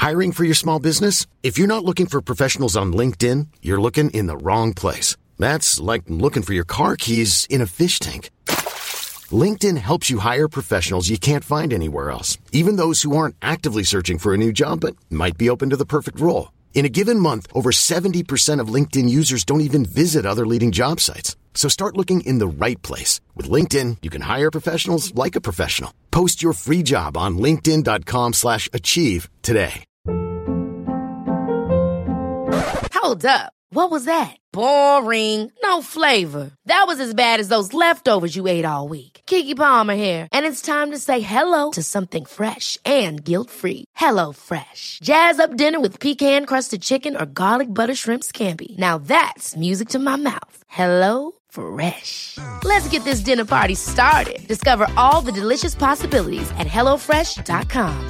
Hiring for your small business? If you're not looking for professionals on LinkedIn, you're looking in the wrong place. That's like looking for your car keys in a fish tank. LinkedIn helps you hire professionals you can't find anywhere else, even those who aren't actively searching for a new job but might be open to the perfect role. In a given month, over 70% of LinkedIn users don't even visit other leading job sites. So start looking in the right place. With LinkedIn, you can hire professionals like a professional. Post your free job on linkedin.com/achieve today. Hold up. What was that? Boring. No flavor. That was as bad as those leftovers you ate all week. Keke Palmer here. And it's time to say hello to something fresh and guilt-free. Hello Fresh. Jazz up dinner with pecan-crusted chicken or garlic butter shrimp scampi. Now that's music to my mouth. Hello Fresh. Let's get this dinner party started. Discover all the delicious possibilities at HelloFresh.com.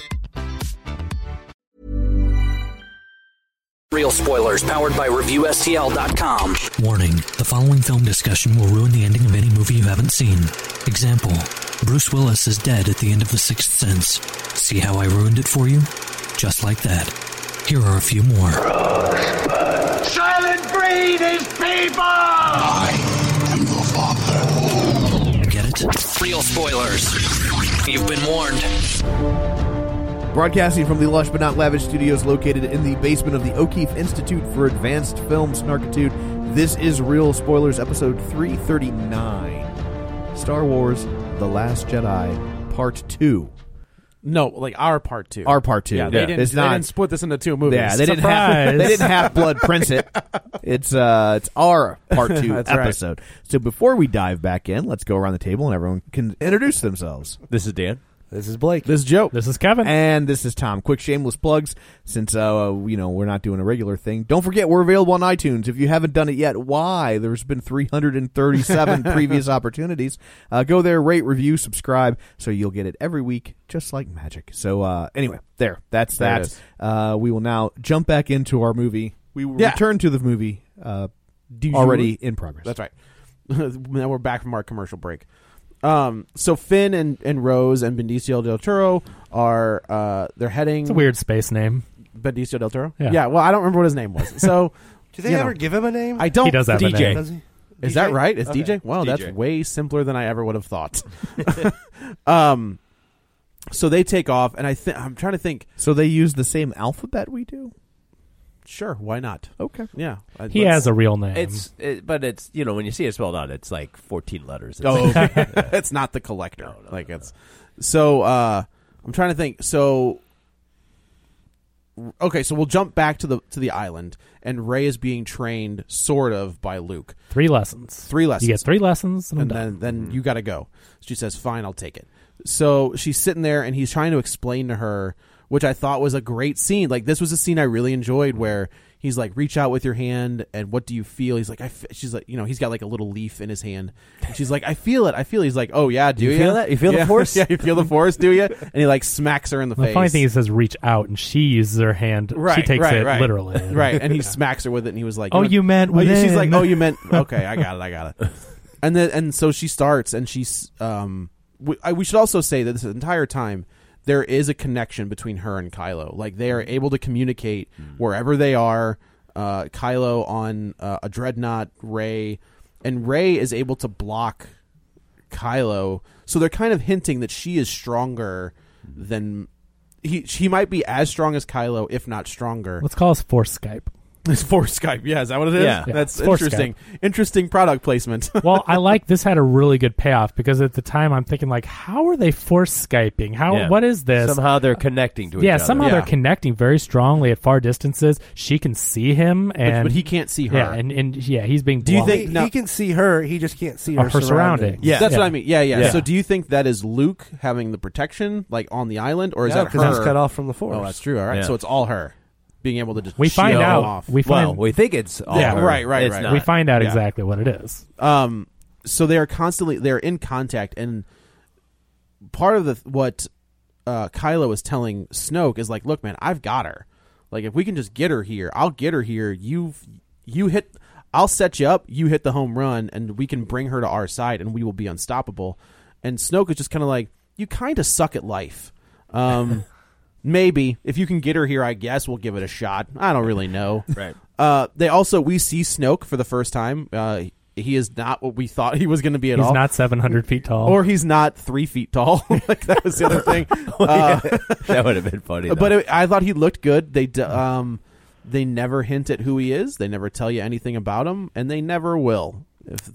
Real spoilers powered by ReviewSTL.com. Warning, the following film discussion will ruin the ending of any movie you haven't seen. Example, Bruce Willis is dead at the end of The Sixth Sense. See how I ruined it for you? Just like that. Here are a few more. Rosebud. Silent breed is people! I am the father. Get it? Real spoilers. You've been warned. Broadcasting from the lush but not lavish studios located in the basement of the O'Keefe Institute for Advanced Film Snarkitude, this is Real Spoilers, episode 339. Star Wars The Last Jedi, Part 2. No, like our Part 2. Our Part 2. Yeah, they didn't split this into two movies. Yeah, they didn't half-blood prince it. It's our Part 2 episode. Right. So before we dive back in, let's go around the table and everyone can introduce themselves. This is Dan. This is Blake. This is Joe. This is Kevin. And this is Tom. Quick shameless plugs since we're not doing a regular thing. Don't forget we're available on iTunes. If you haven't done it yet, why? There's been 337 previous opportunities. Go there, rate, review, subscribe, so you'll get it every week, just like magic. So anyway, that's that. We will now jump back into our movie. We will return to the movie already in progress. That's right. Now we're back from our commercial break. So Finn and Rose and Benicio del Toro are they're heading. It's a weird space name. Benicio del Toro. Yeah. Well, I don't remember what his name was. So do they ever give him a name? I don't. He does have DJ. a name. Does he? Is DJ? that right? It's Okay. DJ. Wow, DJ. that's way simpler than I ever would have thought. So they take off, and I'm trying to think. So they use the same alphabet we do? Sure, why not? Okay. Yeah. He has a real name. But it's when you see it spelled out, it's like 14 letters. It's okay. It's not the collector. No, it's so. I'm trying to think. So, okay, so we'll jump back to the island, and Rey is being trained sort of by Luke. 3 lessons. You get 3 lessons, and then you got to go. She says, "Fine, I'll take it." So she's sitting there, and he's trying to explain to her, which I thought was a great scene. Like, this was a scene I really enjoyed where he's like, reach out with your hand, and what do you feel? He's like, she's like, he's got like a little leaf in his hand. And she's like, I feel it. He's like, oh yeah, do you? Feel that? You feel the force? Yeah, you feel the force, do you? And he like smacks her in the face. The funny thing is, he says reach out, and she uses her hand. Right, she takes it right. literally. Right, and he smacks her with it, and he was like, oh, you meant within. She's like, oh, you meant, okay, I got it. And so she starts, and she's, we should also say that this entire time, there is a connection between her and Kylo. Like, they are able to communicate wherever they are. Kylo on a dreadnought, Rey, and Rey is able to block Kylo. So they're kind of hinting that she is stronger than he might be as strong as Kylo, if not stronger. Let's call us Force Skype. It's Force Skype. Yeah, is that what it is? Yeah. That's Force interesting. Skype. Interesting product placement. Well, I like this had a really good payoff because at the time I'm thinking like, how are they Force Skyping? What is this? Somehow they're connecting to each other. Yeah, somehow they're connecting very strongly at far distances. She can see him, but he can't see her. Yeah, and he's being blocked. Do you think he can see her? He just can't see her surroundings. Yeah, that's what I mean. Yeah. So do you think that is Luke having the protection like on the island, or is that her? Because he's cut off from the Force. Oh, that's true. All right, so it's all her. Being able to just we find out off. we think it's all yeah her. right It's not. We find out exactly what it is. So they're in contact, and part of what Kylo is telling Snoke is like, look, man, I've got her. Like, if we can just get her here, I'll get her here. You hit, I'll set you up. You hit the home run, and we can bring her to our side, and we will be unstoppable. And Snoke is just kind of like, you kind of suck at life. Maybe if you can get her here, I guess we'll give it a shot. I don't really know. Right. We see Snoke for the first time. He is not what we thought he was going to be at all. He's not 700 feet tall. Or he's not 3 feet tall. Like that was the other thing. That would have been funny. Though. But I thought he looked good. They never hint at who he is. They never tell you anything about him, and they never will.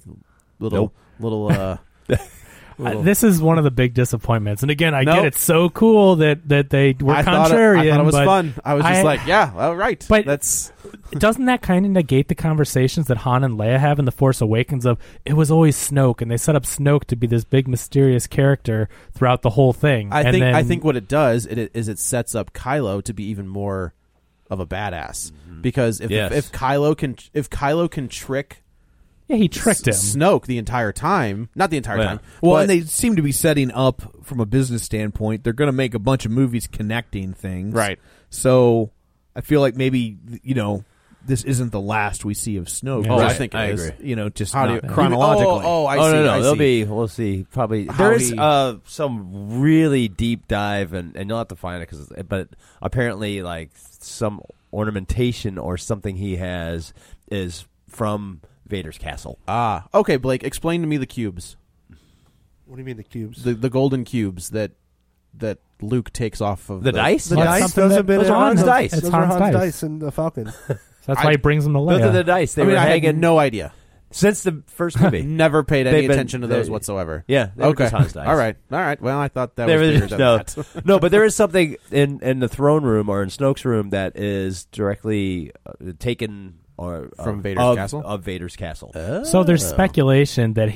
This is one of the big disappointments. And again, I get it's so cool that they were contrarian. I thought it was but fun. I was just like, yeah, all right. But that's doesn't that kind of negate the conversations that Han and Leia have in The Force Awakens of it was always Snoke, and they set up Snoke to be this big mysterious character throughout the whole thing. I think what it does is it sets up Kylo to be even more of a badass because if Kylo can trick. Yeah, he tricked him. Snoke the entire time. Not the entire time. Well, and they seem to be setting up from a business standpoint. They're going to make a bunch of movies connecting things. Right. So I feel like maybe, this isn't the last we see of Snoke. Oh, I think it is. Agree. Just not chronologically. I see. No. We'll see. Probably. There's some really deep dive, and you'll have to find it, but apparently like some ornamentation or something he has is from Vader's castle. Okay, Blake, explain to me the cubes. What do you mean the cubes? The golden cubes that Luke takes off of the dice. The dice. Those have been those are Han's dice. Those are Han's dice in the Falcon. That's why he brings them to Leia. Those are the dice. They were I had no idea since the first movie. Never paid any attention to those whatsoever. Yeah. They were just Han's dice. All right. Well, I thought that was bigger than that. No, but there is something in the throne room or in Snoke's room that is directly taken. Or from Vader's castle? Of Vader's castle. So there's speculation that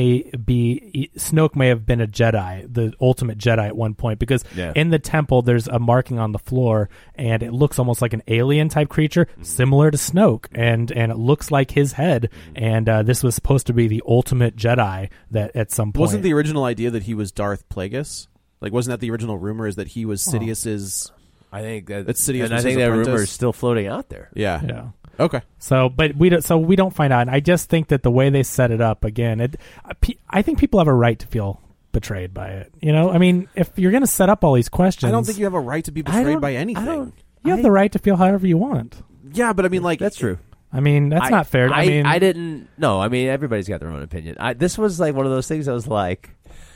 Snoke may have been a Jedi, the ultimate Jedi at one point, because in the temple there's a marking on the floor, and it looks almost like an alien type creature, similar to Snoke, and it looks like his head, and this was supposed to be the ultimate Jedi that at some point. Wasn't the original idea that he was Darth Plagueis? Like, wasn't that the original rumor? Is that he was Sidious's? I think that's Sidious. And I think that rumor is still floating out there. Yeah. Okay. So, but we don't find out. And I just think that the way they set it up again, I think people have a right to feel betrayed by it. I mean, if you're going to set up all these questions, I don't think you have a right to be betrayed by anything. You have the right to feel however you want. Yeah, but I mean, like that's true. I mean, that's not fair. I didn't. No, I mean, everybody's got their own opinion. This was like one of those things. I was like,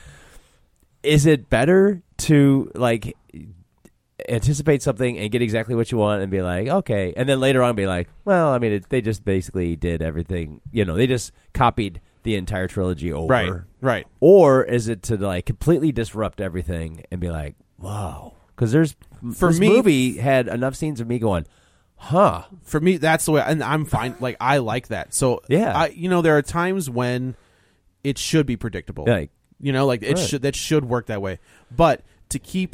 is it better to like anticipate something and get exactly what you want and be like, okay, and then later on be like, well, I mean, they just basically did everything. They just copied the entire trilogy over. Right. Or is it to like completely disrupt everything and be like, wow? Because this movie had enough scenes of me going, huh? For me, that's the way, and I'm fine. Like, I like that. So yeah, there are times when it should be predictable. Like, that should work that way. But to keep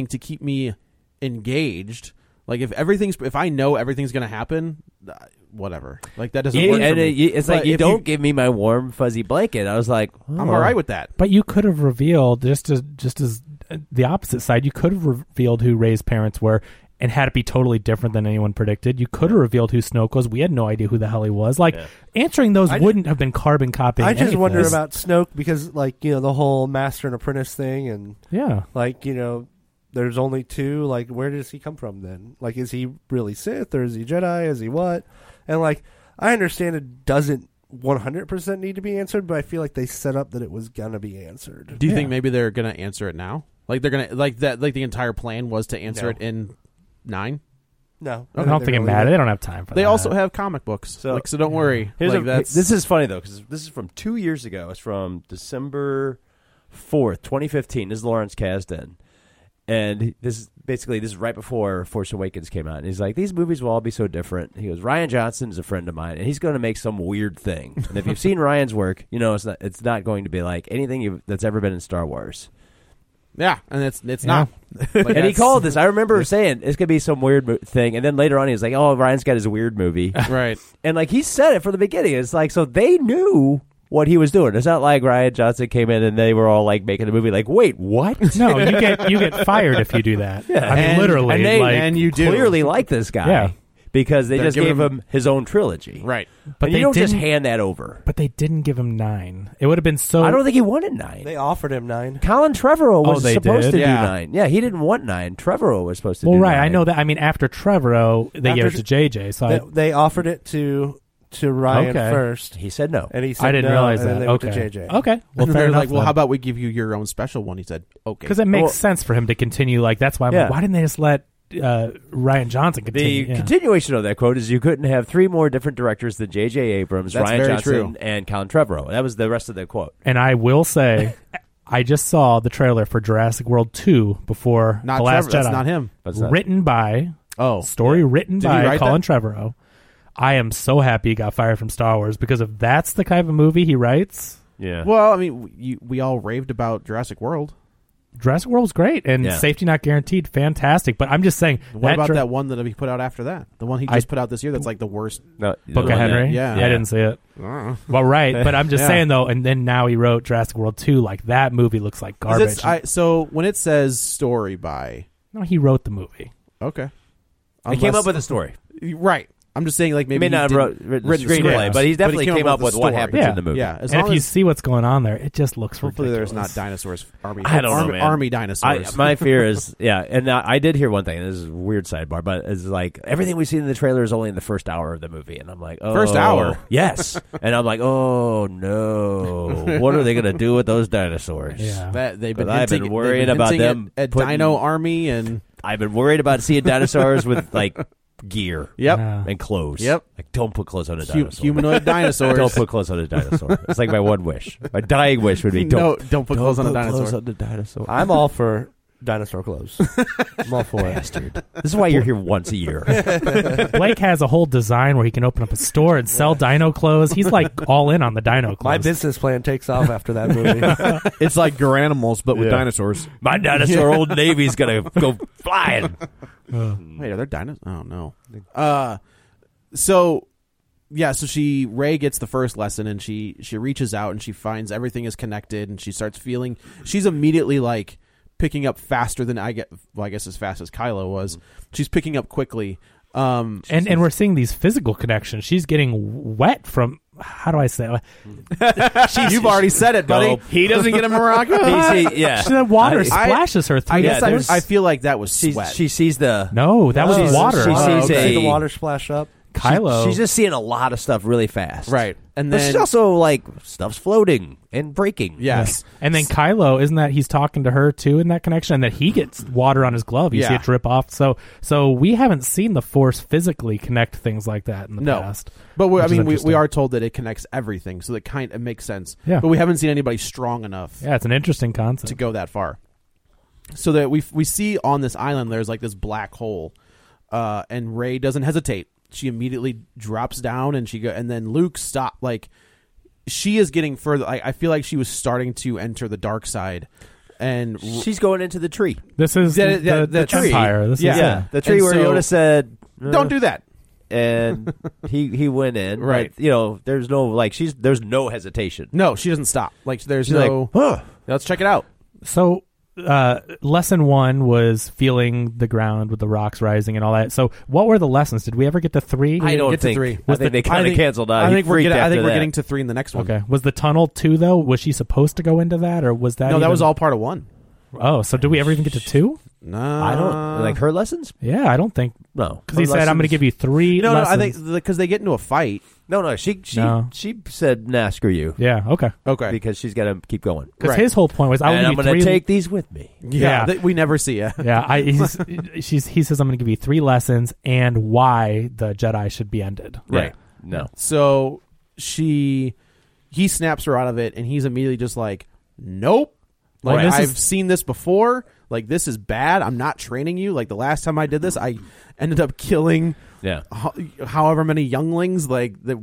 me engaged, like if I know everything's going to happen, whatever. Like that doesn't work for me. It's like you don't give me my warm fuzzy blanket. I was like, I'm all right with that. But you could have revealed just as the opposite side. You could have revealed who Rey's parents were and had it be totally different than anyone predicted. You could have revealed who Snoke was. We had no idea who the hell he was. Like answering those wouldn't have been carbon copying. I just wonder anything. about Snoke because, like, the whole master and apprentice thing, and like there's only two. Like, where does he come from then? Like, is he really Sith or is he Jedi? Is he what? And like, I understand it doesn't 100% need to be answered, but I feel like they set up that it was gonna be answered. Do you think maybe they're gonna answer it now? Like they're gonna like that? Like the entire plan was to answer it in 9? No, I don't think it matters. They don't have time for that. They also have comic books, so don't worry. This is funny though, because this is from 2 years ago. It's from December 4th, 2015. This is Lawrence Kasdan. And this is right before Force Awakens came out. And he's like, these movies will all be so different. He goes, Rian Johnson is a friend of mine, and he's going to make some weird thing. And if you've seen Ryan's work, it's not going to be like anything that's ever been in Star Wars. Yeah, and it's not. And he called this. I remember saying it's going to be some weird thing. And then later on, he was like, oh, Ryan's got his weird movie. Right. And like he said it from the beginning. It's like, so they knew what he was doing. It's not like Rian Johnson came in and they were all like making a movie like, wait, what? No, you get fired if you do that. Yeah. I mean, literally. And you do. Clearly like this guy. Yeah. because they They're just giving gave him his own trilogy. Right. But And they you don't just didn't- hand that over. But they didn't give him 9. It would have been so. I don't think he wanted 9. They offered him 9. Colin Trevorrow was they supposed did? to Yeah. do 9. Yeah, he didn't want 9. Trevorrow was supposed to Well, do right. 9. I know that. I mean, after Trevorrow, they gave it to JJ. So They offered it to Ryan Okay. first, He said no. and he said I didn't no, realize and that. then they went to Okay. JJ. Okay. Well, And fair they're enough. like, well, how about we give you your own special one? He said, okay. Because it makes Well- sense for him to continue. Like that's why. I'm Yeah. like, why didn't they just let Ryan Johnson The continue? Yeah. continuation of that quote is you couldn't have 3 more different directors than J.J. Abrams, That's Ryan very Johnson, true. and Colin Trevorrow. That was the rest of the quote. And I will say, I just saw the trailer for Jurassic World 2 before Not The Last Trevor, Jedi. that's not him. That's not- Written by Oh. story written Did he by write Colin that? Trevorrow. I am so happy he got fired from Star Wars because if that's the kind of movie he writes, Yeah. Well, I mean, we all raved about Jurassic World. Jurassic World was great and Yeah. Safety Not Guaranteed, fantastic. But I'm just saying, What about dra- that one that he put out after that? The one he just put out this year that's like the worst. No, Book the of one that- Henry? yeah. I didn't see it. Well, right, but I'm just Yeah. saying though. And then now he wrote Jurassic World 2. Like that movie looks like garbage. So when it says story by, No, he wrote the movie. okay. He came up with a story. Right. I'm just saying, like, He maybe may not have written the screenplay, but he definitely came up with what happens Yeah. in the movie. Yeah, as And if long you as see what's going on there, it just looks hopefully there's ridiculous. not dinosaurs. I don't know, man. Army dinosaurs. My fear is, yeah, and I did hear one thing. This is a weird sidebar, but it's like everything we see in the trailer is only in the first hour of the movie, and I'm like, oh, First hour? yes, and I'm like, oh no, what are they going to do with those dinosaurs? Yeah. That they've been But I've been hinting- worried they've been about hinting them at putting- Dino Army and I've been worried about seeing dinosaurs with like gear, Yep. Yeah. and clothes. Yep. Like don't put clothes on a dinosaur. humanoid dinosaurs. Don't put clothes on a dinosaur. It's like my one wish. My dying wish would be don't put clothes on a put dinosaur. clothes on the dinosaur. I'm all for dinosaur clothes. I'm all for it. Bastard. This is why you're here once a year. Blake has a whole design where he can open up a store and sell dino clothes. He's like all in on the dino clothes. My business plan takes off after that movie. It's like Garanimals, but with Yeah. dinosaurs. My dinosaur Old Navy's gonna go flying. Wait, are there dinosaurs? Oh no. So Ray gets the first lesson, and she reaches out and she finds everything is connected, and she starts feeling. She's immediately like picking up faster than I guess as fast as Kylo was. She's picking up quickly. and we're seeing these physical connections. She's getting wet from. How do I say it? You've already said it, buddy. Nope. He doesn't get a Morocco. Yeah. The water I- splashes her through. I guess there's- I feel like that was sweat. She sees the No, that was She's- water. she sees See the a- water splash up. Kylo. She's just seeing a lot of stuff really fast, Right. And But then she's also like stuff's floating and breaking. yes. And then Kylo, isn't that he's talking to her too in that connection, and that he gets water on his glove. You see Yeah. it drip off. So we haven't seen the Force physically connect things like that in the No. past. But which is we interesting. are told that it connects everything, so that kind of makes sense. Yeah. But we haven't seen anybody strong enough Yeah, it's an interesting concept. to go that far. So that we see on this island there's like this black hole, and Rey doesn't hesitate. She immediately drops down, and and then Luke stop. Like she is getting further. I feel like she was starting to enter the dark side, and She's going into the tree. This is the tree. Empire. This is Yeah, the tree And where so- Yoda said, don't do that. and he went in. Right. But, there's no there's no hesitation. No, she doesn't stop. Like there's She's no. like, huh. Let's check it out. So, lesson 1 was feeling the ground with the rocks rising and all that. So, what were the lessons? Did we ever get to 3? I don't get to think. 3. I think they kind of canceled out. I He think we're freaked getting. I after think we're that. getting to 3 in the next one. Okay. Was the tunnel 2 though? Was she supposed to go into that, or was that? No, that even- was all part of 1. Oh, so did we ever even get to 2? No, I don't like her lessons. Yeah, I don't think. No, Because he said, "I'm going to give you 3 No, lessons." I think because they get into a fight. No. She No. said, "Nah, screw you." Yeah. Okay. Okay, Because she's got to keep going. Because Right. his whole point was, "I And will I'm give going you to 3." take these with me. Yeah. we never see it. Yeah. He says, "I'm going to give you 3 lessons and why the Jedi should be ended." Right. No. So he snaps her out of it, and he's immediately just like, "Nope." Like Right. This I've is- seen this before. Like this is bad. I'm not training you. Like the last time I did this, I ended up killing Yeah. however many younglings. Like that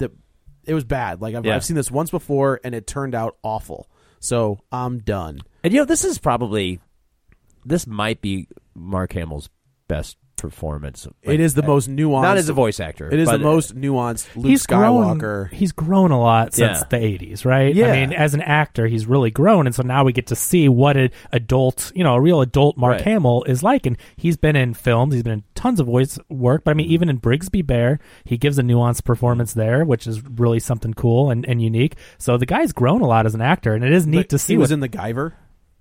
it was bad. Like Yeah. I've seen this once before, and it turned out awful. So I'm done. And this might be Mark Hamill's best performance. It is the most nuanced. Not as a voice actor. It is but the most nuanced Luke Skywalker. He's grown a lot since the 80s, right? Yeah. I mean, as an actor, he's really grown, and so now we get to see what an adult, a real adult Mark Hamill is like. And he's been in films, he's been in tons of voice work, but I mean, even in Brigsby Bear, he gives a nuanced performance there, which is really something cool and unique. So the guy's grown a lot as an actor, and it is neat to see. He was in The Guyver.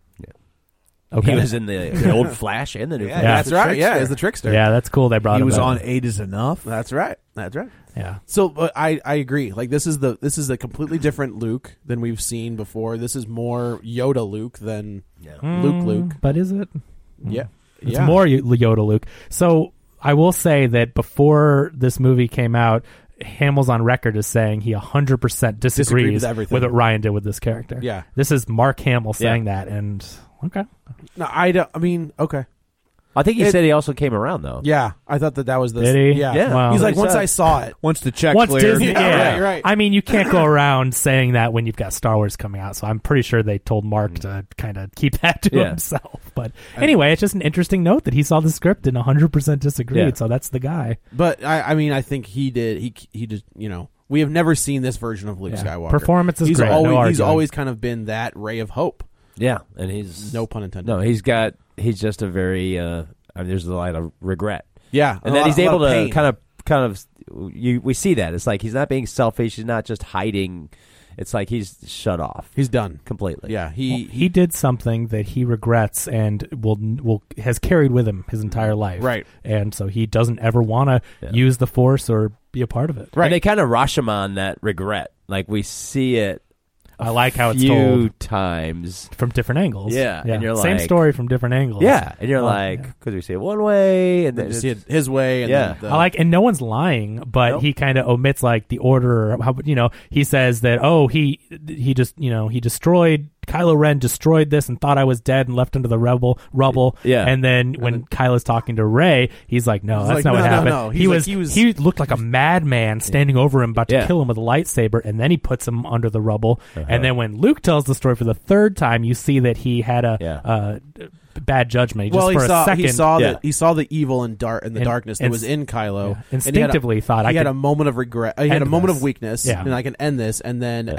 Okay. He was in the old Flash and the new Flash. That's right. Yeah, as the trickster. Yeah, that's cool. They brought He him was back. on 8 is Enough. That's right. Yeah. So I agree. Like this is a completely different Luke than we've seen before. This is more Yoda Luke than Luke. But is it? Yeah. It's more Yoda Luke. So I will say that before this movie came out, Hamill's on record as saying he 100% disagrees with everything. with what Ryan did with this character. Yeah. This is Mark Hamill saying that, and okay. No, I don't. I mean, okay. I think he said he also came around though. Yeah, I thought that was the. Did he? Yeah. Yeah. He's Well, like, once I saw it, Once the check Once cleared. Disney, right. I mean, you can't go around saying that when you've got Star Wars coming out. So I'm pretty sure they told Mark to kind of keep that to himself. But anyway, it's just an interesting note that he saw the script and 100% disagreed. Yeah. So that's the guy. but I mean, I think he did. He just, we have never seen this version of Luke Skywalker. Performance is he's great. Always, he's arguing. always kind of been that ray of hope. Yeah, and he's No pun intended. No, he's just a very. There's a lot of regret. Yeah, and then he's able to kind of. We see that it's like he's not being selfish. He's not just hiding. It's like he's shut off. He's done completely. Yeah, he did something that he regrets and will has carried with him his entire life. Right, and so he doesn't ever want to use the Force or be a part of it. Right, and they kind of Rashomon that regret. Like we see it. I like how it's few told times from different angles. Yeah, and you're same like, story from different angles. Yeah, and you're like, because we see it one way, and then see it his way. And yeah, then I like, and no one's lying, but he kind of omits like the order. How he says that he just he destroyed. Kylo Ren destroyed this and thought I was dead and left into the rubble. Yeah. And then when Kylo's talking to Rey, he's like, no, that's not what happened. No. He looked like a madman standing over him, about to kill him with a lightsaber, and then he puts him under the rubble. And then when Luke tells the story for the third time, you see that he had a bad judgment. Just for a second, he saw the evil and the darkness that was in Kylo. Yeah. Instinctively thought he had a moment of regret. He had a moment of weakness, Yeah. and I can end this. And then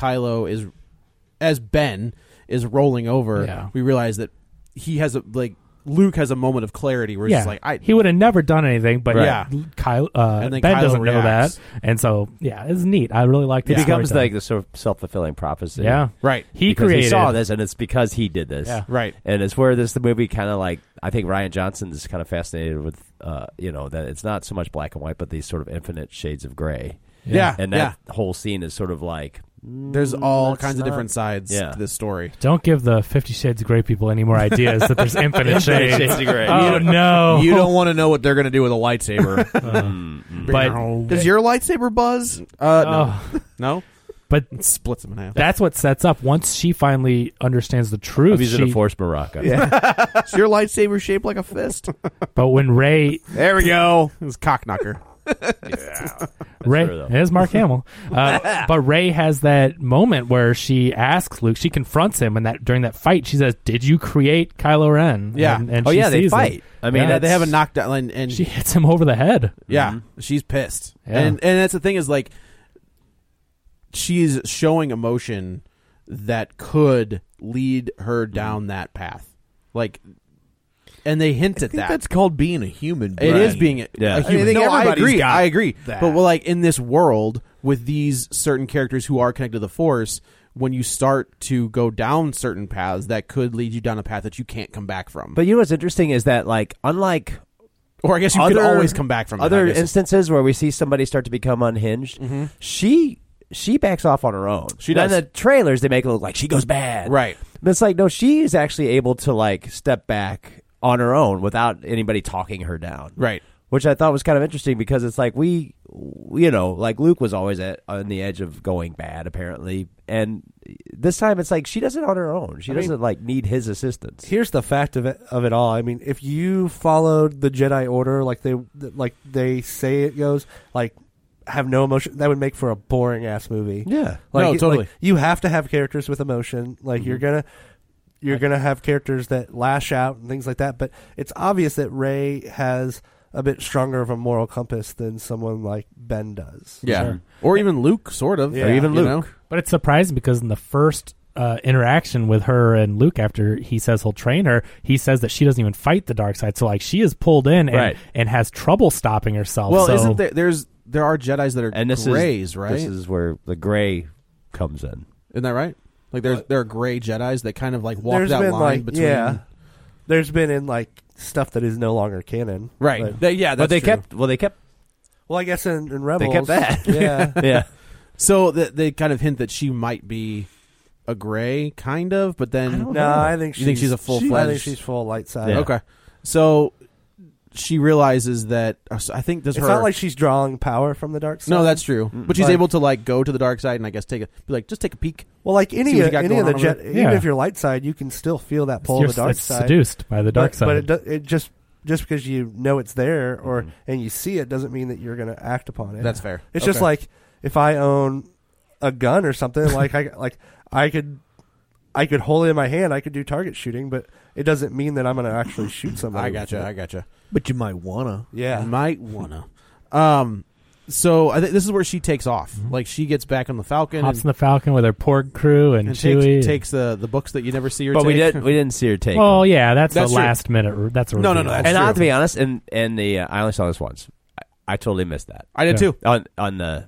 as Ben is rolling over, we realize that he has Luke has a moment of clarity where he's just like, he would have never done anything, but and then Ben Kylo doesn't reacts. know that, and so it's neat. I really like it. this. Becomes like the sort of self-fulfilling prophecy. Yeah, right. He saw this, and it's because he did this. Yeah. Right. And it's where the movie kind of like I think Rian Johnson is kind of fascinated with that it's not so much black and white, but these sort of infinite shades of gray. Yeah. And that whole scene is sort of like. There's all kinds of different sides to this story. Don't give the 50 Shades of Grey people any more ideas that there's infinite shades. of Grey. Oh, no. You don't want to know what they're going to do with a lightsaber. But does your lightsaber buzz? No. No? But it splits them in half. That's what sets up. Once she finally understands the truth, He's in a Force Baraka. Yeah. Is your lightsaber shaped like a fist? But when Rey, there we go. It was cock knocker. Rey, it is Mark Hamill. But Rey has that moment where she asks Luke, she confronts him, and that during that fight, she says, "Did you create Kylo Ren?" Yeah. And they sees fight. it. I mean, they have a knockdown, and she hits him over the head. Yeah, she's pissed, Yeah. and that's the thing is like she's showing emotion that could lead her down that path, like. And they hint at that. That's called being a human being. It is being a human. I agree. that. But like in this world with these certain characters who are connected to the Force, when you start to go down certain paths, that could lead you down a path that you can't come back from. But you know what's interesting is that like unlike. Or I guess you could always come back from other it, instances where we see somebody start to become unhinged. Mm-hmm. She backs off on her own. She does. In the trailers, they make it look like she goes bad. Right. But it's like no, she's actually able to like step back on her own without anybody talking her down. Right. Which I thought was kind of interesting because it's like like Luke was always on the edge of going bad apparently, and this time it's like she does it on her own. She doesn't like need his assistance. Here's the fact of it all. I mean, if you followed the Jedi Order like they say it goes, like have no emotion, that would make for a boring ass movie. Yeah. Like, no, totally. Like, you have to have characters with emotion. Like you're gonna have characters that lash out and things like that. But it's obvious that Rey has a bit stronger of a moral compass than someone like Ben does. Yeah, Sure. or even Luke, sort of, Yeah. or even You Luke. know? But it's surprising because in the first interaction with her and Luke, after he says he'll train her, he says that she doesn't even fight the dark side. So like she is pulled in and has trouble stopping herself. Well, so, isn't there are Jedis that are And this grays, right? This is where the gray comes in. Isn't that right? Like there are gray Jedis that kind of like walk There's that been line between. Yeah, there's been in like stuff that is no longer canon. Right. But, But they kept. well, I guess in Rebels They kept that. Yeah. Yeah. So they kind of hint that she might be a gray, kind of, but then No, I think you think she's a full-fledged. I think she's full light side. Yeah. Okay, so she realizes that I think this. It's not like she's drawing power from the dark side. No, that's true. But she's Like- able to like go to the dark side and I guess just take a peek. Well, like See any what you of got the going on jet, over even if you're light side, you can still feel that pull you're of the dark it's side. seduced by the dark side. But it just because you know it's there and you see it doesn't mean that you're going to act upon it. That's fair. It's just like if I own a gun or something, I could hold it in my hand, I could do target shooting, but it doesn't mean that I'm going to actually shoot somebody. I gotcha. But you might wanna. Yeah. You might wanna. So I think this is where she takes off. Like she gets back on the Falcon, Hops in the Falcon with her Porg crew and Chewie. takes the books that you never see her. But take. we didn't see her take. Well, them. yeah, that's the true. last minute. That's a No, reveal. that's and I true. have to be honest, and I only saw this once. I totally missed that. I did too. On the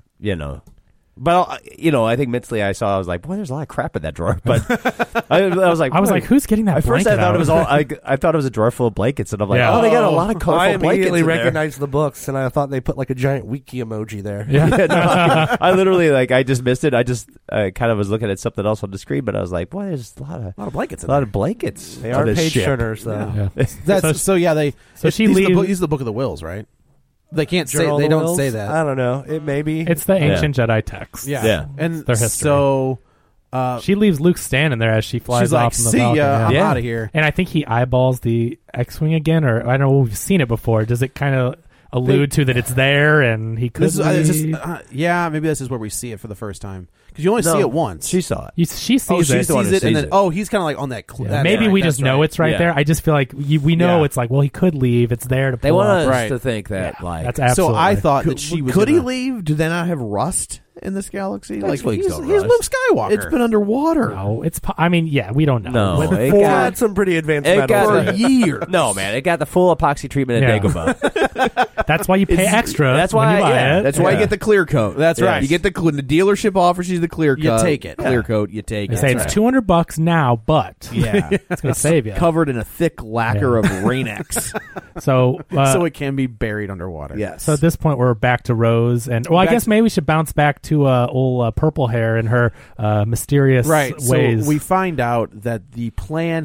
But I think mentally I was like, boy, there's a lot of crap in that drawer. But I was like, who's getting that? At first, I blanket thought out? it was all. I thought it was a drawer full of blankets, and I'm like, Yeah. oh, they got a lot of I colorful blankets immediately in there. recognized the books, and I thought they put like a giant wiki emoji there. Yeah. Yeah, no, I literally I just missed it. I just kind of was looking at something else on the screen, but I was like, boy, there's a lot of blankets. A lot of blankets. They on are this page ship. turners, though. Yeah. That's so yeah. she these leaves. These are the book of the wills, right? They can't say. Journal They of the don't Wills? say that. I don't know. It may be. It's the ancient Jedi text. Yeah. And their history. so she leaves Luke standing there as she flies she's like, off. From the "See Falcon. ya, I'm Yeah. out of here." And I think he eyeballs the X-wing again, or I don't know. We've seen it before. Does it kind of allude to that it's there and he could? Yeah, maybe this is where we see it for the first time because you only No, see it once. She saw it. She sees she it. sees it, and then he's kind of like on that. Yeah. Maybe we just know it's right there. I just feel like we know it's like, well, he could leave. It's there to. They pull want up. us to think that that's absolutely. So I thought that she was. Could he gonna- leave? Do they not have rust in this galaxy? Like Like he's Luke Skywalker. it's been underwater. No, it's. I mean, yeah, we don't know. No, But it It got- had some pretty advanced it metals. got there. the- years. No, man, it got the full epoxy treatment at Yeah. Dagobah. that's why you pay extra. that's when why- you buy yeah, it. That's why you get the clear coat. That's right. You get when the dealership offers you the clear You coat. take it. Clear Yeah. coat. You take They it. say it's $200 now, but Yeah, it's going to save you. covered in a thick lacquer of Rain-X. So, so it can be buried underwater. Yes. So at this point, we're back to Rose, and I Back guess maybe we should bounce back to old purple hair and her mysterious Right. ways. So we find out that the plan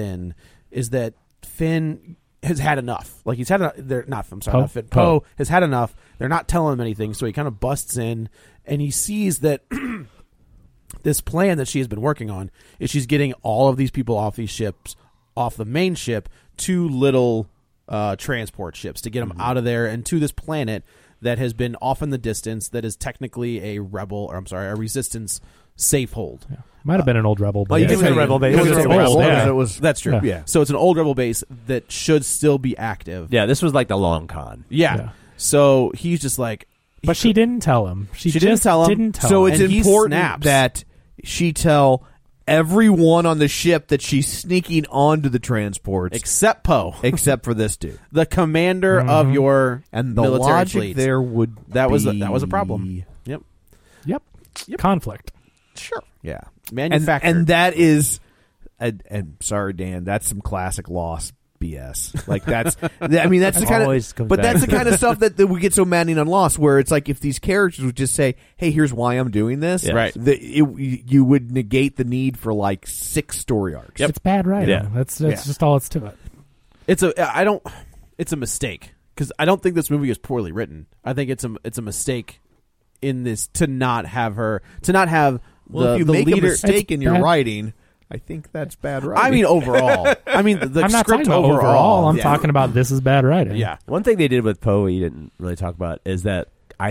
is that Finn has had enough. Like he's had enough. Not Finn. Poe has had enough. They're not telling him anything, so he kind of busts in and he sees that this plan that she has been working on is she's getting all of these people off these ships, off the main ship, to little transport ships to get them out of there and to this planet that has been off in the distance that is technically a resistance safe hold. Yeah. Might have been an old rebel base. you can say rebel base. It was It a was rebel. yeah. It was. That's true. Yeah. So it's an old rebel base that should still be active. Yeah, this was like the long con. Yeah. So he's just like, But she didn't tell him. She didn't just tell him. Didn't tell So him. it's And he important snaps. that she tell everyone on the ship that she's sneaking onto the transports, except Poe, except for this dude. the commander of your And the military logic fleet. there would That was be, a problem. Yep. Yep. Conflict. Sure. Yeah, Manufactured. and that is, and sorry, Dan, that's some classic Lost BS. Like that's, I mean, that's the kind Always of, comes but back that's the to kind of stuff that we get so maddening on Lost, where it's like if these characters would just say, "Hey, here's why I'm doing this," Yes. Right. you would negate the need for like 6 story arcs. It's bad writing. Yeah. That's just all it's to it. It's a mistake because I don't think this movie is poorly written. I think it's a mistake in this to not have Well, if you the make leader. a mistake in your bad. writing, I think that's bad writing. I mean, overall. I mean, the I'm not script talking about overall. I'm yeah. talking about this is bad writing. Yeah. One thing they did with Poe, you didn't really talk about, is that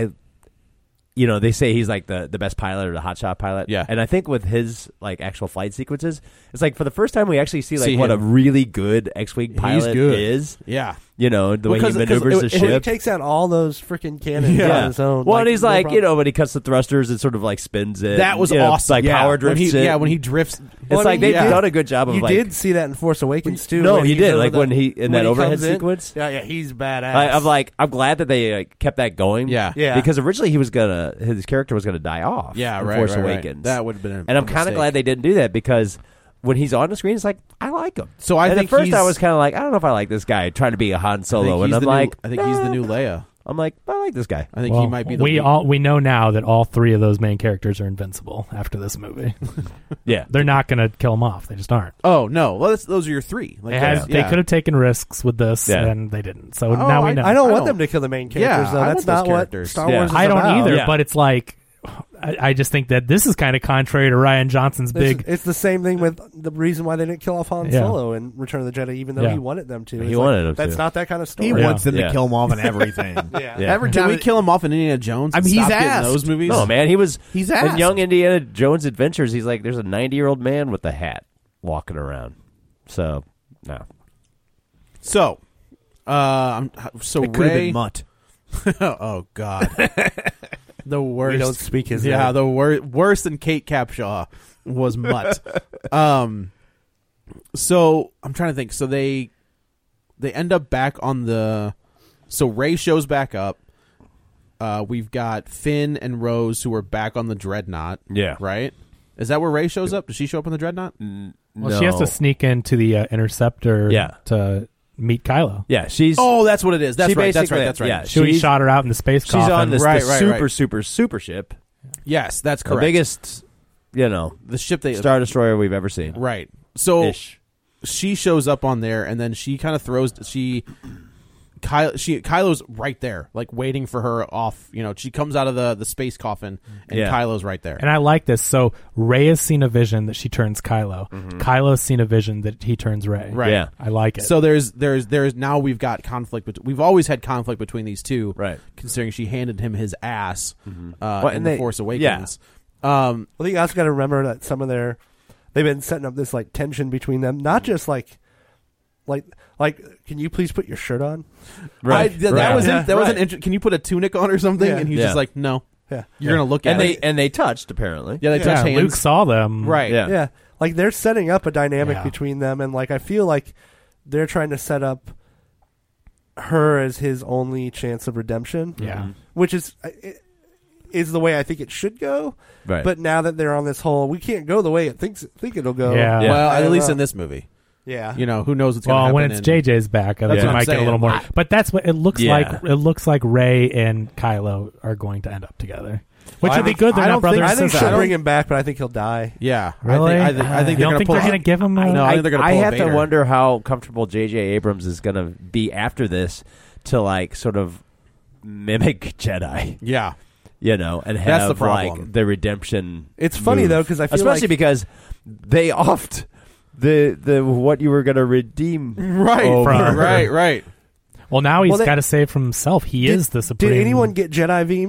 they say he's like the best pilot or the hotshot pilot. Yeah. And I think with his like actual flight sequences, it's like for the first time we actually see like See what him. a really good X-Wing pilot good. is. Yeah. You know, the way he maneuvers the ship. He takes out all those freaking cannons on his own. Well, and he's like, you know, when he cuts the thrusters, it sort of like spins it. That was you know, awesome. Like power drifts it. Yeah, when he drifts. It's like they've done a good job of You like. did see that in Force Awakens too. No, you did. Like when he in that overhead sequence. Yeah, he's badass. I'm glad that they kept that going. Yeah. Because originally his character was gonna die off. Yeah, in right. Force right. Awakens. That would have been. And I'm kind of glad they didn't do that because when he's on the screen, it's like I like him. So I think at first I was kind of like, I don't know if I like this guy trying to be a Han Solo, and I'm like, I think he's the new Leia. I'm like, I like this guy. I think he might be. We know now that all three of those main characters are invincible after this movie. Yeah, they're not going to kill them off. They just aren't. Oh no! Well, those are your three. Like, they could have taken risks with this, and they didn't. So now we know. I don't want them to kill the main characters. Though. That's not what Star Wars is I don't about. either. But it's like. I just think that this is kind of contrary to Rian Johnson's big. It's the same thing with the reason why they didn't kill off Han Solo in Return of the Jedi, even though he wanted them to. He wanted them to. That's not that kind of story. He wants them to kill him off and everything. Every time we kill him off in Indiana Jones, I mean, he's asked. in those movies. No, man, he's asked. in Young Indiana Jones Adventures. He's like, there's a 90-year-old man with a hat walking around. So no. So, it could have been Mutt. Oh God. The worst. We don't speak his name. Yeah, the worse than Kate Capshaw was Mutt. So I'm trying to think. So they end up back on the. So Rey shows back up. We've got Finn and Rose who are back on the Dreadnought. Yeah. Right. Is that where Rey shows up? Does she show up on the Dreadnought? Well, she has to sneak into the Interceptor. To meet Kylo. Yeah, she's. Oh, that's what it is. That's right. That's right. That's right. Yeah, she shot her out in the space coffin. She's on this right. super ship. Yes, that's correct. The biggest, the ship Star Destroyer we've ever seen. Right. So she shows up on there, and then she kind of throws. Kylo's right there, like waiting for her off. You know, she comes out of the space coffin, and Kylo's right there. And I like this. So Rey has seen a vision that she turns Kylo. Mm-hmm. Kylo's seen a vision that he turns Rey. Right. Yeah. I like it. So there's now we've got conflict. We've always had conflict between these two. Right. Considering she handed him his ass in The Force Awakens. I think you also got to remember that they've been setting up this like tension between them, not just like, can you please put your shirt on? Right. Can you put a tunic on or something? Yeah. And he's just like, no. Yeah. You're gonna look at it. And they touched apparently. Yeah, they touched hands. Luke saw them. Right. Yeah. Like they're setting up a dynamic between them, and like I feel like they're trying to set up her as his only chance of redemption. Yeah. Which is the way I think it should go. Right. But now that they're on this whole, we can't go the way it think it'll go. Yeah. Well, at least in this movie. Yeah. You know, who knows what's going to happen. Well, when it's JJ's back, I think we might get a little more. But that's what it looks like. It looks like Rey and Kylo are going to end up together. Which would be good. They're not brothers and sisters. I think sisters. she'll bring him back, but I think he'll die. Yeah. Really? I think you don't think they're going to give him a... No, I think they're going to pull I have Vader. to wonder how comfortable J.J. Abrams is going to be after this to like sort of mimic Jedi. Yeah. You know, and have That's the problem. like the redemption. It's funny move. though because I feel especially because they oft the what you were going to redeem right. Well, now he's got to save from himself. He is the supreme. Did anyone get Jedi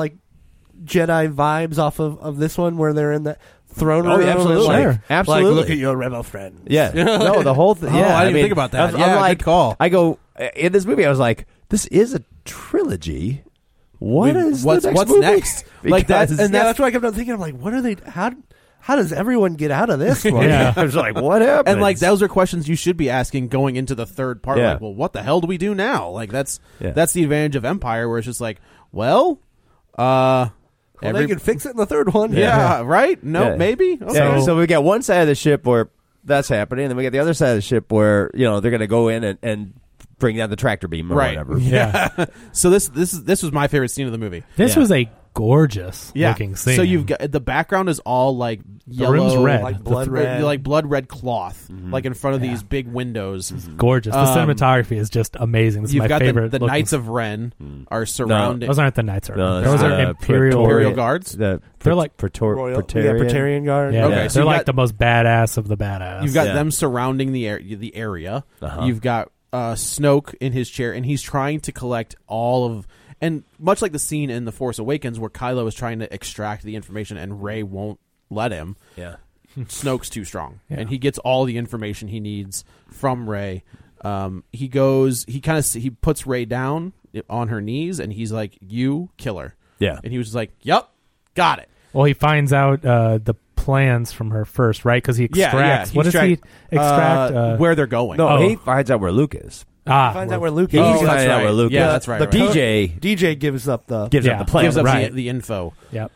vibes off of this one where they're in the throne room? Absolutely, absolutely. Like, look at your rebel friend. Yeah, no, the whole thing. I didn't even think about that. I'm like, good call. I go in this movie. I was like, this is a trilogy. What's next? Like that, and that's why I kept on thinking. I'm like, what are they? How does everyone get out of this one? Yeah. I was like, what happened? And like those are questions you should be asking going into the third part. Yeah. Like, well, what the hell do we do now? Like that's the advantage of Empire, where it's just like, they can fix it in the third one. Yeah, right? No, maybe. Okay. Yeah, so we got one side of the ship where that's happening, and then we got the other side of the ship where they're going to go in and bring down the tractor beam or whatever. Yeah. So this was my favorite scene of the movie. This was a gorgeous looking scene. So you've got the background is all like yellow, room's red. Like blood red, like blood red cloth, like in front of these big windows. Gorgeous. The cinematography is just amazing. This is my got favorite. The Knights of Ren are surrounding. Those aren't the Knights of Ren. No, those are Imperial Guards. They're like Praetorian Guard. Yeah, okay, so they're like the most badass of the badass. You've got them surrounding the area. You've got Snoke in his chair, and he's trying to collect all of. And much like the scene in The Force Awakens where Kylo is trying to extract the information and Rey won't let him. Yeah. Snoke's too strong, and he gets all the information he needs from Rey. He puts Rey down on her knees, and he's like, "You kill her." Yeah, and he was just like, "Yep, got it." Well, he finds out the plans from her first, right? Because he extracts. What does he extract? Where they're going. No, he finds out where Luke is. He finds out where Luke is. He finds out where Luke is. Yeah, that's right. The DJ gives up the plan. Gives up right. the info. Yep.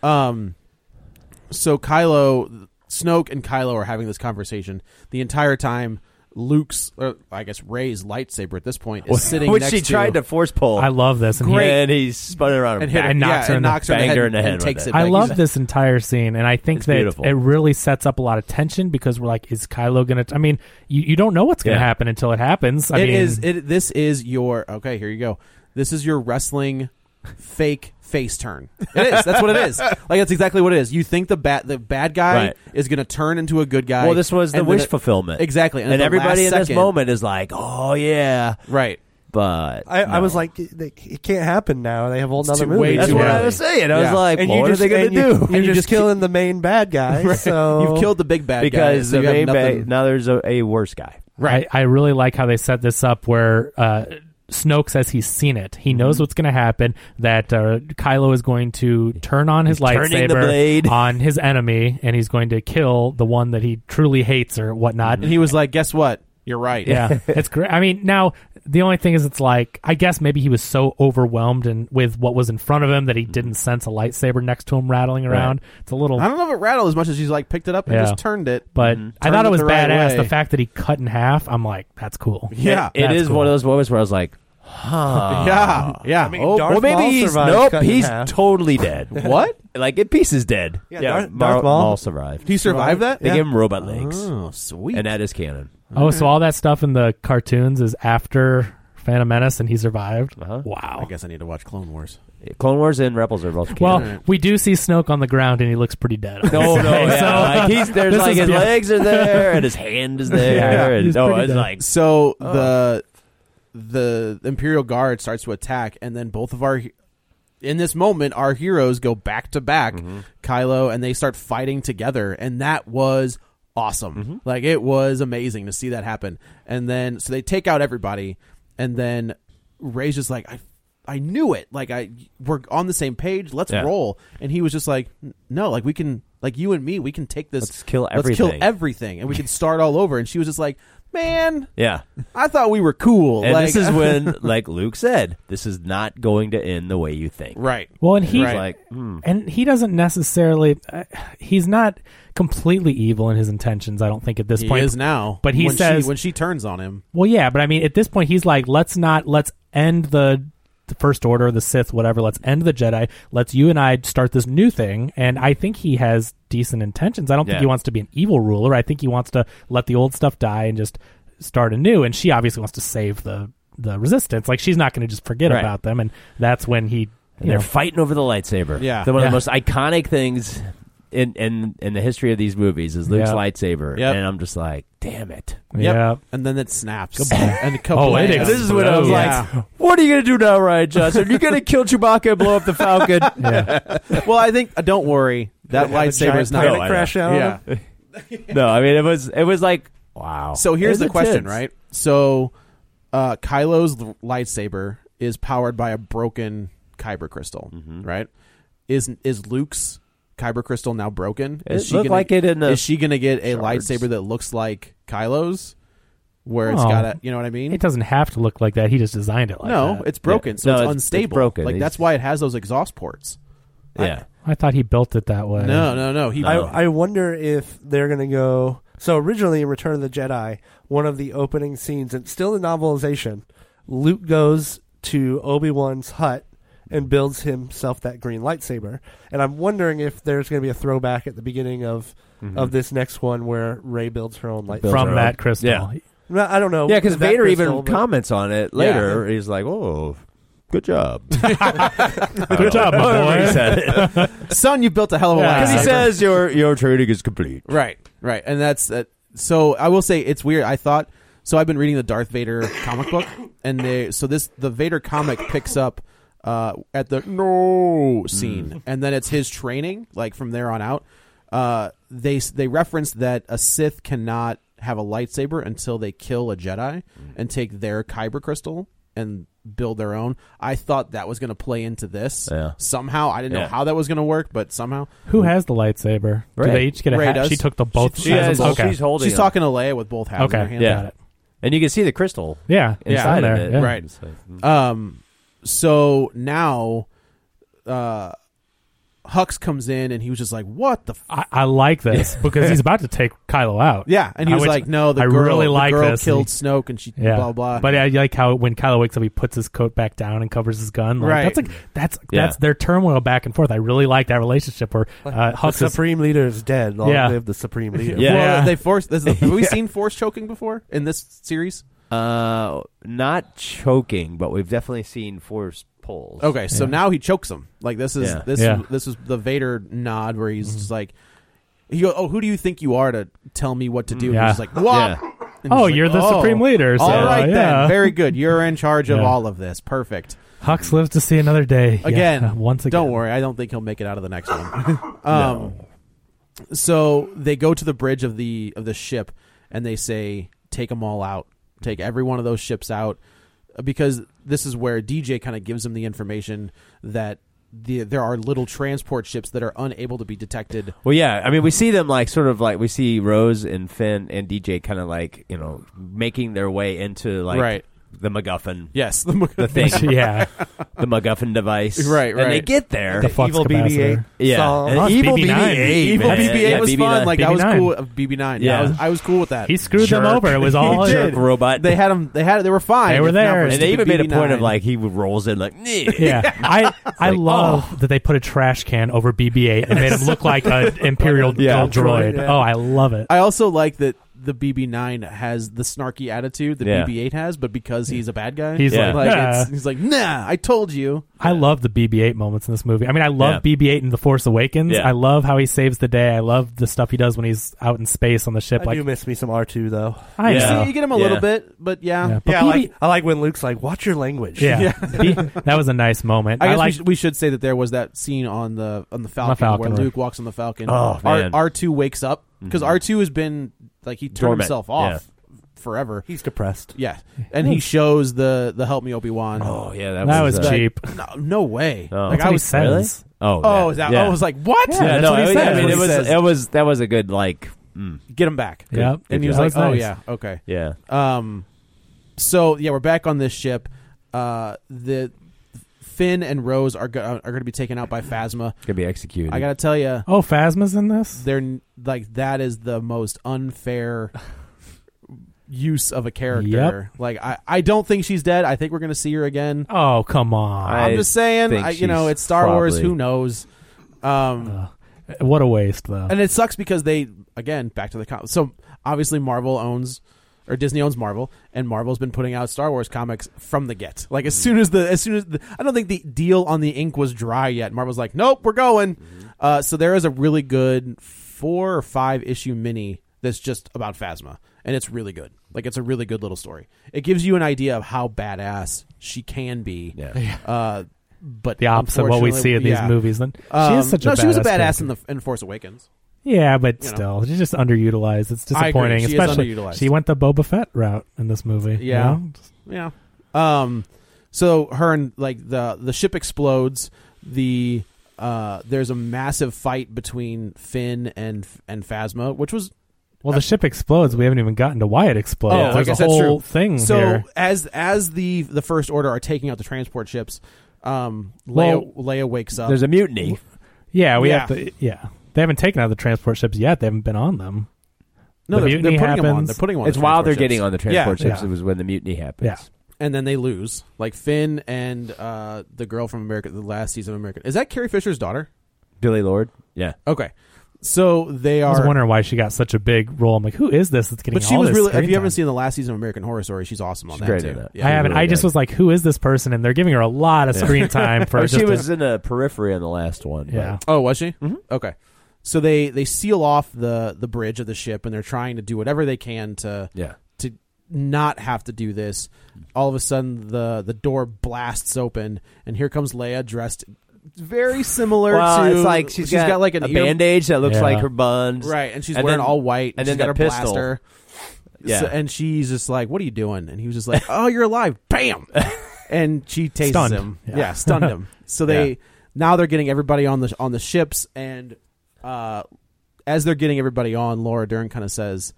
So Snoke and Kylo are having this conversation the entire time. Luke's, or I guess Rey's lightsaber at this point is sitting which next she tried to force pull. I love this. And he spun it around and hit her, and knocks her in the head, and takes it. I back. love this entire scene, and I think It's that beautiful. it really sets up a lot of tension because we're like, is Kylo going to... I mean, you don't know what's going to happen until it happens. This is your... Okay, here you go. This is your wrestling fake face turn. It is. That's what it is. Like, that's exactly what it is. You think the bad guy is going to turn into a good guy. Well, this was the wish fulfillment. Exactly. And everybody in this moment is like, oh, yeah. Right. But I was like, it can't happen now. They have a whole nother movie. That's what I was saying. I was like, what are they going to do? You're just killing the main bad guy. Right. So You've killed the big bad guy. Because the main bad, now there's a worse guy. Right. I really like how they set this up where... Snoke says he's seen it. He knows what's going to happen, that Kylo is going to turn on his lightsaber on his enemy, and he's going to kill the one that he truly hates or whatnot. And he was like, guess what? You're right. Yeah, it's great. I mean, now, the only thing is it's like, I guess maybe he was so overwhelmed with what was in front of him that he didn't sense a lightsaber next to him rattling around. It's a little... I don't know if it rattled as much as he's like picked it up and just turned it. But I thought it was badass. Right, the fact that he cut in half, I'm like, that's cool. Yeah. It is one of those moments where I was like, yeah. I mean, well, maybe he's totally dead. What? Like, in pieces dead. Yeah, Darth Maul survived. He survived that? They give him robot legs. Oh, sweet. And that is canon. Oh, so all that stuff in the cartoons is after Phantom Menace and he survived? Uh-huh. Wow. I guess I need to watch Clone Wars. Clone Wars and Rebels are both canon. Well, we do see Snoke on the ground and he looks pretty dead. No, yeah. So, like there's like his legs are there and his hand is there. Yeah, and, he's pretty dead. like... So the Imperial Guard starts to attack, and then both of in this moment, our heroes go back to back, Kylo, and they start fighting together, and that was awesome. Like, it was amazing to see that happen. And then, so they take out everybody, and then Rey's just like, I knew it. Like, we're on the same page. Let's roll. And he was just like, no, like, we can, like, you and me, we can take this. Let's kill everything. And we can start all over. And she was just like, man, yeah, I thought we were cool. And like, this is when, like Luke said, this is not going to end the way you think. Right. Well, and he's like, and he doesn't necessarily. He's not completely evil in his intentions. I don't think at this point. He is now. But he says when she turns on him. Well, yeah, but I mean, at this point, he's like, let's end the First Order, the Sith, whatever. Let's end the Jedi. Let's you and I start this new thing. And I think he has decent intentions. I don't think he wants to be an evil ruler. I think he wants to let the old stuff die and just start anew. And she obviously wants to save the Resistance. Like, she's not going to just forget about them. And that's when they're fighting over the lightsaber. Yeah. One of the most iconic things in the history of these movies is Luke's lightsaber. Yep. And I'm just like, damn it. Yep. Yeah. And then it snaps. And this is when I was like, what are you going to do now, Ryan Johnson? You're going to kill Chewbacca and blow up the Falcon? Well, I think, don't worry. That lightsaber is not going to crash out. Yeah. No, I mean, it was like, wow. So here's the question, right? So Kylo's lightsaber is powered by a broken kyber crystal, right? Is Luke's kyber crystal now broken? Is she going to get a lightsaber that looks like Kylo's, where it's got a, you know what I mean? It doesn't have to look like that. He just designed it like that. No, it's broken, so it's unstable. It's broken. Like, that's why it has those exhaust ports. Yeah. I thought he built it that way. No. I wonder if they're going to go... So originally in Return of the Jedi, one of the opening scenes, and still in novelization, Luke goes to Obi-Wan's hut and builds himself that green lightsaber. And I'm wondering if there's going to be a throwback at the beginning of this next one where Rey builds her own lightsaber. From that crystal. Yeah. I don't know. Yeah, because Vader even comments on it later. Yeah. He's like, oh... Good job. Good job, my boy. He said it. Son, you built a hell of a lightsaber. Because he says your training is complete. Right. And that's... so I will say it's weird. I thought... So I've been reading the Darth Vader comic book, and the Vader comic picks up at the no scene, and then it's his training, like from there on out. They reference that a Sith cannot have a lightsaber until they kill a Jedi and take their kyber crystal and build their own. I thought that was going to play into this somehow. I didn't know how that was going to work, but somehow. Who has the lightsaber? Ray. Do they each get a Ray hat? does. She took the both. She has, okay. she's holding. She's talking to Leia with both halves of her hands. Got it. And you can see the crystal. Yeah, inside there. of it. Yeah. Right. So now, Hux comes in and he was just like, "What the?" I like this because he's about to take Kylo out. Yeah, and he was like, "No, the I girl, really like the girl this. killed Snoke, and she blah blah." But I like how when Kylo wakes up, he puts his coat back down and covers his gun. Like, Right. That's their turmoil back and forth. I really like that relationship where Hux the Supreme Leader is dead. Long live the Supreme Leader. Well, they forced. Have we seen Force choking before in this series? Not choking, but we've definitely seen Force pulls. Okay, so now he chokes him. Like this is this is the Vader nod where he's just like, he goes, "Oh, who do you think you are to tell me what to do?" And he's like, "What?" And Oh, he's you're like, the Supreme Leader. So, all right yeah. then, very good. You're in charge of all of this. Perfect. Hux lives to see another day. Again, once again. Don't worry. I don't think he'll make it out of the next one. So they go to the bridge of the ship and they say, "Take them all out. Take every one of those ships out." Because this is where DJ kind of gives them the information that there are little transport ships that are unable to be detected. Well, yeah. I mean, we see them we see Rose and Finn and DJ kind of making their way into the MacGuffin. Yes, the thing. Yeah. The MacGuffin device. Right. And they get there. The flux evil capacitor. BB-8. Yeah. And evil BB-9. BB-8. Evil man. BB-8 Yeah, was BB-9. fun. Like that was BB-9. cool. BB-9. Yeah. I was cool with that. He screwed them over. It was all Jerk robot. They had them. They were fine. They were there. And they even made a point of BB-9. he rolls in Yeah, I love that they put a trash can over BB-8 and made him look like an Imperial droid. Yeah. Oh, I love it. I also like that the BB-9 has the snarky attitude that Yeah. BB-8 has, but because he's a bad guy, He's Yeah. he's like, "Nah, I told you." I love the BB-8 moments in this movie. I mean, I love Yeah. BB-8 in The Force Awakens. Yeah. I love how he saves the day. I love the stuff he does when he's out in space on the ship. I do miss me some R2 though. I Yeah. know. See, you get him a little bit, but yeah. But BB I like when Luke's like, "Watch your language." Yeah, that was a nice moment. I guess like. we should say that there was that scene on the Falcon, Falcon, where right. Luke walks on the Falcon. Oh, man. R2 wakes up because R2 has been he turned Dormant. himself off forever. He's depressed. Yeah, and he shows the "Help me, Obi-Wan." Oh, yeah. That was cheap. No way. Oh. Like That's I what he was says. Oh, is that? yeah. I was like, what? Yeah, that's what he says. I mean, That's what he says. that was a good Get him back. Good. Yep. And he was That like, was "Oh nice. yeah, okay." Yeah. So yeah, we're back on this ship. The Finn and Rose are going to be taken out by Phasma. Gonna be executed. I gotta tell you, Oh, Phasma's in this? they're like that is the most unfair use of a character. Yep. Like I don't think she's dead. I think we're gonna see her again. Oh, come on. I'm just saying. think It's Star Wars. Who knows? What a waste, though. And it sucks because they, again, back to the comics. So obviously Marvel owns, or Disney owns Marvel, and Marvel's been putting out Star Wars comics from the get. Like as soon as I don't think the deal on the ink was dry yet. Marvel's like, nope, we're going. So there is a really good 4 or 5 issue mini that's just about Phasma, and it's really good. Like it's a really good little story. It gives you an idea of how badass she can be. Yeah. But the opposite of what we see in these movies. Then she is such a badass. She was a badass character. in Force Awakens. Yeah, but still, she's just underutilized. It's I agree. disappointing. She is Especially underutilized. she went the Boba Fett route in this movie. Yeah, you know? yeah. So her and the ship explodes. There's a massive fight between Finn and Phasma, which was Well, the ship explodes. We haven't even gotten to why it explodes. Oh, I There's guess a that's whole true. thing So here. as the First Order are taking out the transport ships, Leia wakes up. There's a mutiny. Yeah, we Yeah. have to. Yeah, they haven't taken out the transport ships yet. They haven't been on them. No, The they're mutiny putting them on. happens. They're putting them on. It's the while they're transport getting ships. on the transport Yeah, ships. yeah. It was when the mutiny happens. Yeah. And then they lose. Like Finn and the girl from the last season of American. Is that Carrie Fisher's daughter? Billy Lord. Yeah. Okay. So they I are. was wondering why she got such a big role. I'm like, who is this that's getting But she all was this really. screen If you haven't time? seen the last season of American Horror Story, she's awesome on She's that great too. in that. Yeah. I haven't. really I just good. was like, who is this person? And they're giving her a lot of screen time for. Or just she a- was in a periphery on the last one. but- Yeah. Oh, was she? Mhm. Okay. So they seal off the bridge of the ship, and they're trying to do whatever they can to not have to do this. All of a sudden, the door blasts open, and here comes Leia dressed very similar Well, to. it's like she's got like an a ear- bandage that looks like her buns, right? And she's and wearing then- all white, and she's then got that her pistol. blaster. Yeah. So, and she's just like, "What are you doing?" And he was just like, "Oh, you're alive!" Bam, and she tases Stunned. him. Yeah. Yeah, stunned him. So now they're getting everybody on the ships, and as they're getting everybody on, Laura Dern kind of says,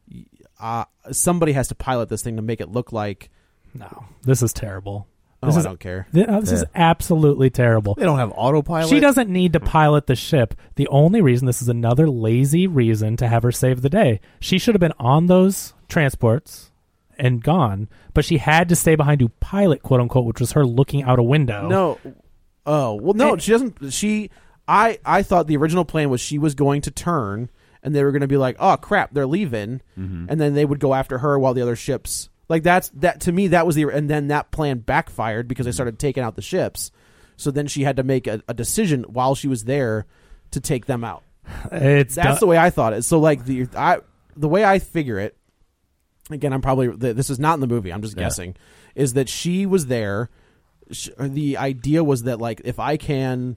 "Somebody has to pilot this thing to make it look like." No, this is terrible. I don't care. This is absolutely terrible. They don't have autopilot. She doesn't need to pilot the ship. The only reason, this is another lazy reason to have her save the day. She should have been on those transports and gone, but she had to stay behind to pilot, quote unquote, which was her looking out a window. No. Oh, well, no, she doesn't. I thought the original plan was she was going to turn and they were going to be like, oh, crap, they're leaving. Mm-hmm. And then they would go after her while the other ships. Like, that to me, that was and then that plan backfired because they started taking out the ships. So then she had to make a decision while she was there to take them out. That's the way I thought it. So, like, the way I figure it, again, this is not in the movie, I'm just guessing, is that she was there. The idea was that, like, if I can,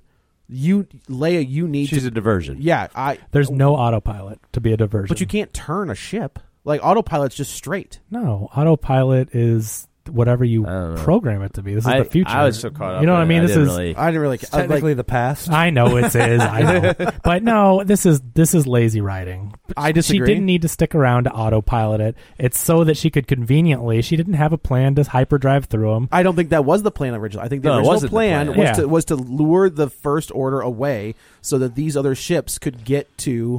Leia, you need She's a diversion. Yeah. There's no autopilot to be a diversion. But you can't turn a ship. Like, autopilot's just straight. No, autopilot is whatever you program it to be. This is the future. I was so caught up. You know what I mean? I didn't really. Technically, the past. I know it is. I know, but no, this is lazy writing. I disagree. She didn't need to stick around to autopilot it. It's so that she could conveniently. She didn't have a plan to hyperdrive through them. I don't think that was the plan originally. I think the original plan was to lure the First Order away so that these other ships could get to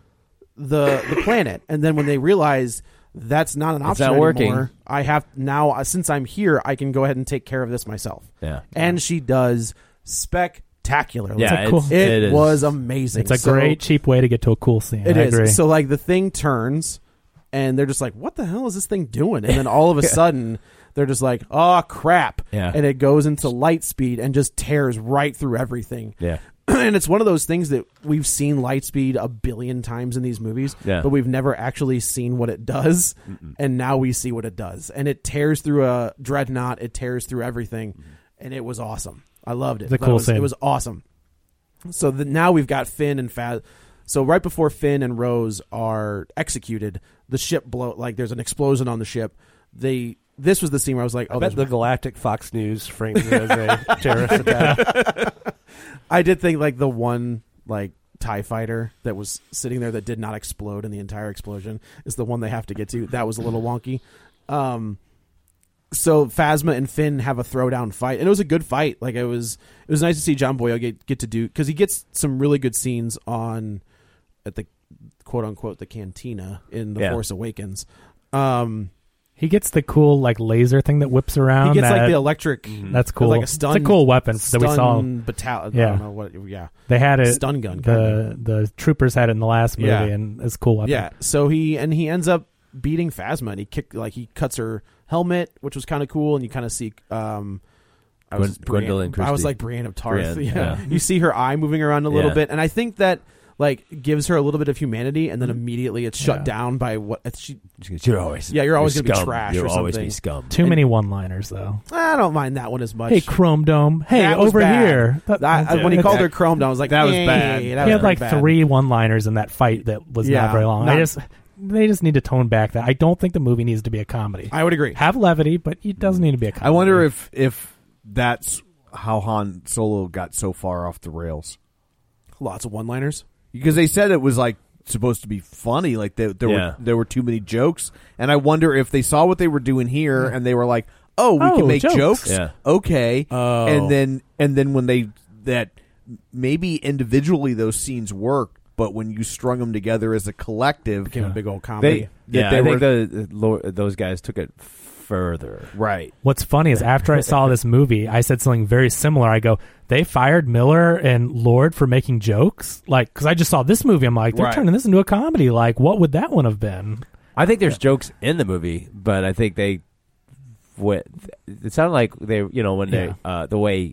the planet, and then when they realize that's not an option anymore, I have now, since I'm here, I can go ahead and take care of this myself. Yeah, and she does spectacularly. Yeah, it was amazing. It's a great cheap way to get to a cool scene. It I is. agree. So, like, the thing turns, and they're just like, "What the hell is this thing doing?" And then all of a sudden, they're just like, "Oh crap!" Yeah. And it goes into light speed and just tears right through everything. Yeah. And it's one of those things that we've seen Lightspeed a billion times in these movies, but we've never actually seen what it does. And now we see what it does. And it tears through a dreadnought. It tears through everything. And it was awesome. I loved it. It's a cool scene. It was awesome. So now we've got Finn and Phas. So right before Finn and Rose are executed, the ship there's an explosion on the ship. This was the scene where I was like, I bet the Galactic Fox News framed it as a terrorist attack. I did think, like, the one, like, TIE fighter that was sitting there that did not explode in the entire explosion is the one they have to get to. That was a little wonky. So Phasma and Finn have a throwdown fight, and it was a good fight. Like, it was nice to see John Boyega get to do, because he gets some really good scenes at the quote unquote the cantina in The Force Awakens. He gets the cool, like, laser thing that whips around. He gets like the electric. That's cool. Like a stun. It's a cool weapon that we saw. Battalion. Yeah. I don't know what. Yeah. They had it. Stun gun. The troopers had it in the last movie, and it's a cool weapon. Yeah. So he ends up beating Phasma, and he cuts her helmet, which was kind of cool, and you kind of see. Gwendolyn Christie. I was like Brienne of Tarth. Brienne, yeah. You see her eye moving around a little bit, and I think that, like, gives her a little bit of humanity, and then immediately it's shut down by what you're always you're always going to be trash. You'll or something. always be scum. Too many one-liners, though. I don't mind that one as much. Hey, Chrome Dome. Hey, That was over bad. here. When he called her Chrome Dome, I was like, that was bad. He He had like 3 one-liners in that fight that was not very long. They just need to tone back that. I don't think the movie needs to be a comedy. I would agree. Have levity, but it doesn't need to be a comedy. I wonder if that's how Han Solo got so far off the rails. Lots of one-liners. Because they said it was, like, supposed to be funny. Like, there were too many jokes. And I wonder if they saw what they were doing here and they were like, oh, we can make jokes? Yeah. Okay. Oh. And then when maybe individually those scenes worked, but when you strung them together as a collective, it became a big old comedy. I think those guys took it further. Right. What's funny is after I saw this movie, I said something very similar. I go, they fired Miller and Lord for making jokes? Like, because I just saw this movie. I'm like, they're turning this into a comedy. Like, what would that one have been? I think there's jokes in the movie, but I think it sounded like they, when they, the way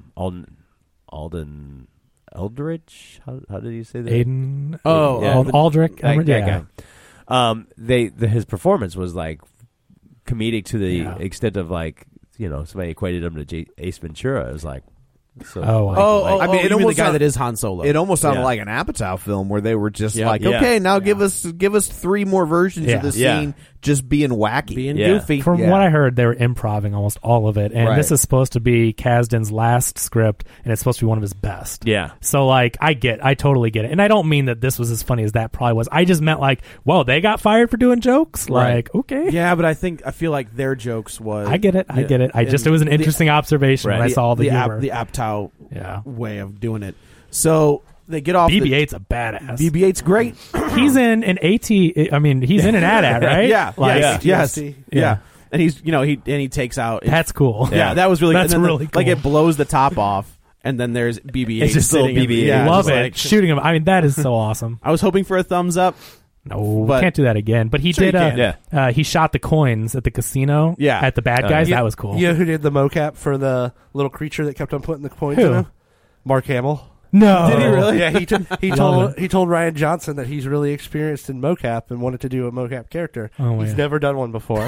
Alden Eldridge, how did you say that? Aiden. Aldrich. Guy. His performance was like comedic to the extent of, like, somebody equated him to Ace Ventura. It was like, So, I mean, it you mean the almost guy sound- that is Han Solo. It almost sounded Yeah. like an Apatow film where they were just like, Yeah. okay, now give us 3 more versions of the Yeah. scene just being wacky, being Yeah. goofy. From what I heard, they were improving almost all of it, and Right. this is supposed to be Kasdan's last script, and it's supposed to be one of his best. Yeah. So, like, I totally get it, and I don't mean that this was as funny as that probably was. I just meant like, well, they got fired for doing jokes. Right. Like, okay, Yeah, but I feel like their jokes was. I get it. I get it. It was an interesting observation when I saw the humor. the Apatow Yeah. way of doing it. So they get off. BB-8's a badass. BB-8's great. He's in an AT. I mean, he's in an AT-AT, right? Yeah, Like, yes, Yeah. yeah. And he's he takes out. That's cool. Yeah, that was really. That's and then really like cool. it blows the top off, and then there's BB-8. It's just little sitting in- BB-8. Yeah, Love just it. like- Shooting him. I mean, that is so awesome. I was hoping for a thumbs up. No, But- can't do that again. But he Sure did. you can. He shot the coins at the casino. Yeah. At the bad guys. That was cool. You know who did the mocap for the little creature that kept on putting the coins Who? in him? Mark Hamill. No. Did he really? Yeah, he Love told Ryan Johnson that he's really experienced in mocap and wanted to do a mocap character. Oh, He's yeah. never done one before.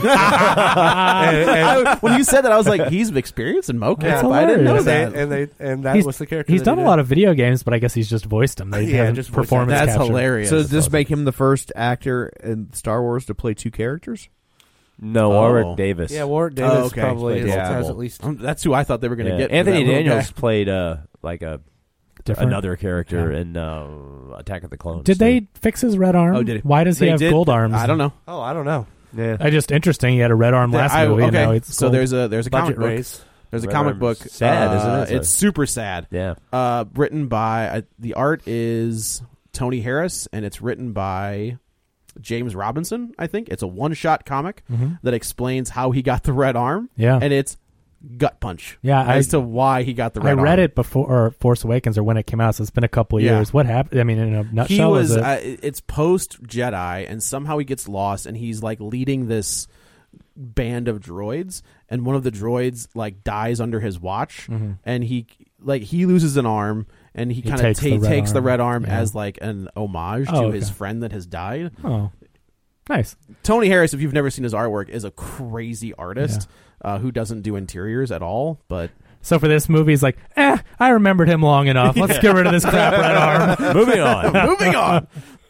When you said that, I was like, he's experienced in mocap. That's I didn't know hilarious. that. and that He's- was the character. He's that done he a lot of video games, but I guess he's just voiced them. They Yeah, haven't just voiced performance That's captured. hilarious. So does this make him the first actor in Star Wars to play 2 characters? No, Warwick Davis. did. Yeah, Warwick Davis Oh, okay. probably Yeah. has at least. That's who I thought they were going to Yeah. get. for Anthony that little Daniels guy. played like a Different. another character in Attack of the Clones. Did they fix his red arm? Oh, did he? Why does he They have did? gold arms? I don't know. Oh, I don't know. Yeah. Just interesting. He had a red arm last movie. And now it's so gold. there's a Budget comic book. raise. There's a Red comic Arm's book. sad, isn't it? It's super sad. Yeah. Written by the art is Tony Harris, and it's written by James Robinson. I think it's a one-shot comic that explains how he got the red arm. Yeah. and it's gut punch. Yeah, as to why he got the I red arm. read it before or Force Awakens or when it came out, so it's been a couple of Yeah. years. What happened? I mean, in a nutshell, He was. is it? It's post Jedi, and somehow he gets lost, and he's like leading this band of droids, and one of the droids like dies under his watch, and he loses an arm, and he kind of takes the red arm Yeah. as like an homage Oh, to his okay. friend that has died. Oh, nice. Tony Harris, if you've never seen his artwork, is a crazy artist who doesn't do interiors at all, but. So for this movie, he's like, I remembered him long enough. Let's get rid of this crap red arm. Moving on. Moving on.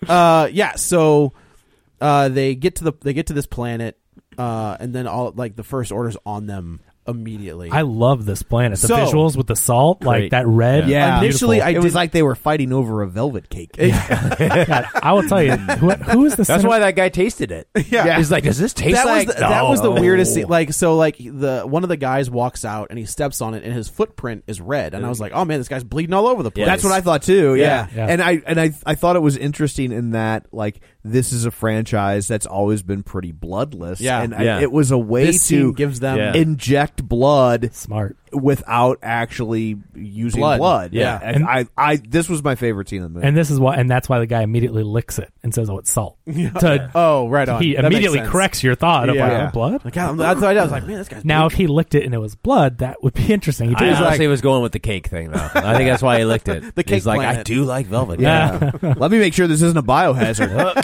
So they get to this planet, and then all like the First Order's on them immediately. I love this planet. The So- visuals with the salt, like Great. that red. Yeah. Initially, beautiful. It was like they were fighting over a velvet cake. God, I will tell you, who is the That's why that guy tasted it. Yeah. He's like, does this taste that like? was that was the No. weirdest scene. Like so, like the one of the guys walks out and he steps on it, and his footprint is red, and I was like, oh man, this guy's bleeding all over the place. That's what I thought too. Yeah. Yeah. And I thought it was interesting in that like this is a franchise that's always been pretty bloodless. Yeah. And Yeah. it was a way This scene to gives them Yeah. inject blood Smart. without actually using Blood. blood. Yeah. And I this was my favorite scene in the movie. And this is why, and that's why the guy immediately licks it and says, "Oh, it's salt." Oh, right on. He That makes immediately sense. corrects your thought of like, Yeah. "Oh, blood." Like, that's what I was like, man, this guy's Now, bleak. if he licked it and it was blood, that would be interesting. He I did. honestly was going with the cake thing, though. I think that's why he licked it. The cake He's like, I planet. do like velvet. Yeah. Let me make sure this isn't a biohazard.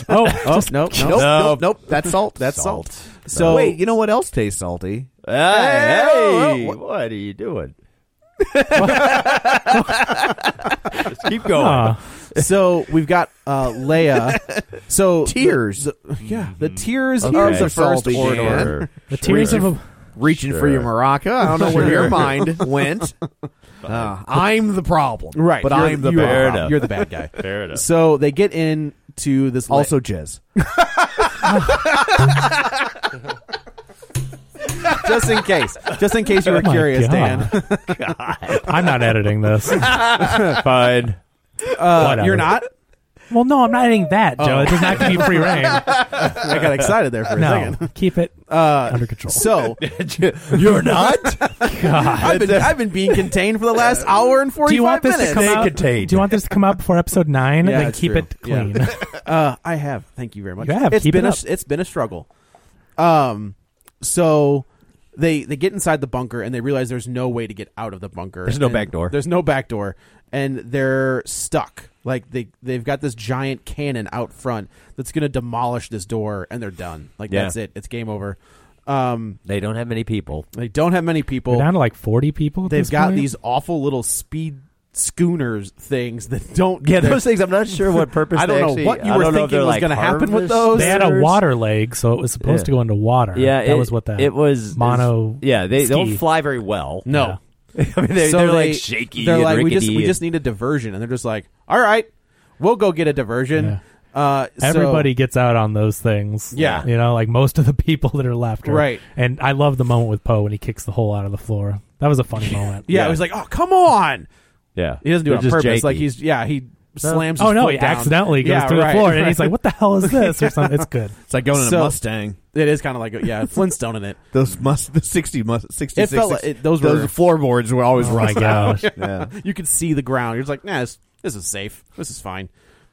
Nope. That's salt. That's Salt. salt. So Wait, you know what else tastes salty? Hey, what are you doing? Just keep going. Aw. So we've got Leia. So Tears. the tears Okay. of the First Salty, Order. Dan. The tears of a Reaching for your maraca. I don't know where your mind went. I'm the problem. Right, But you're- I'm the you are- bad enough. You're the bad guy. Fair enough. So they get into this. Also jizz. Just in case you were Oh my curious, God. Dan. I'm not editing this. Fine. Whatever. You're not. Well, no, I'm not editing that, Joe. Oh. It does not give you free reign. I got excited there for a No, second. keep it under control. So You're not? I've been being contained for the last hour and 45 do you want this minutes. to come Stay out? contained. Do you want this to come out before episode 9? Yeah, Then it's keep true. it clean. Yeah. I have. Thank you very much. You have. It's Keep been it up. it's been a struggle. So they get inside the bunker and they realize there's no way to get out of the bunker. There's no And back door. There's no back door, and they're stuck. Like they've got this giant cannon out front that's going to demolish this door, and they're done. Like Yeah. that's it. It's game over. They don't have many people. They don't have many people. We're down to like 40 people. At They've this got point? these awful little speed schooners things that don't. Yeah, those things. I'm not sure what purpose. I don't know what you were thinking was going to happen with those. They had a water leg, so it was supposed to go into water. Yeah, that was what it was. Mono. Yeah, they ski. don't fly very well. No, I mean they're like shaky. They're and like we rickety just need a diversion, and they're just like, all right, we'll go get a diversion. Yeah. Everybody gets out on those things. Yeah. You know, like most of the people that are left. Right. And I love the moment with Poe when he kicks the hole out of the floor. That was a funny moment. Yeah, it was like, oh, come on. Yeah. He doesn't do it on They're just purpose. janky. Like he slams his Oh, no, foot he down. accidentally goes through the floor, and he's like, what the hell is this? Or something. It's good. It's like going in a Mustang. It is kind of like, Flintstone in it. The 66. It felt like those floorboards were always Oh, my rusty. gosh. Yeah. You could see the ground. You're just like, nah, this is safe. This is fine.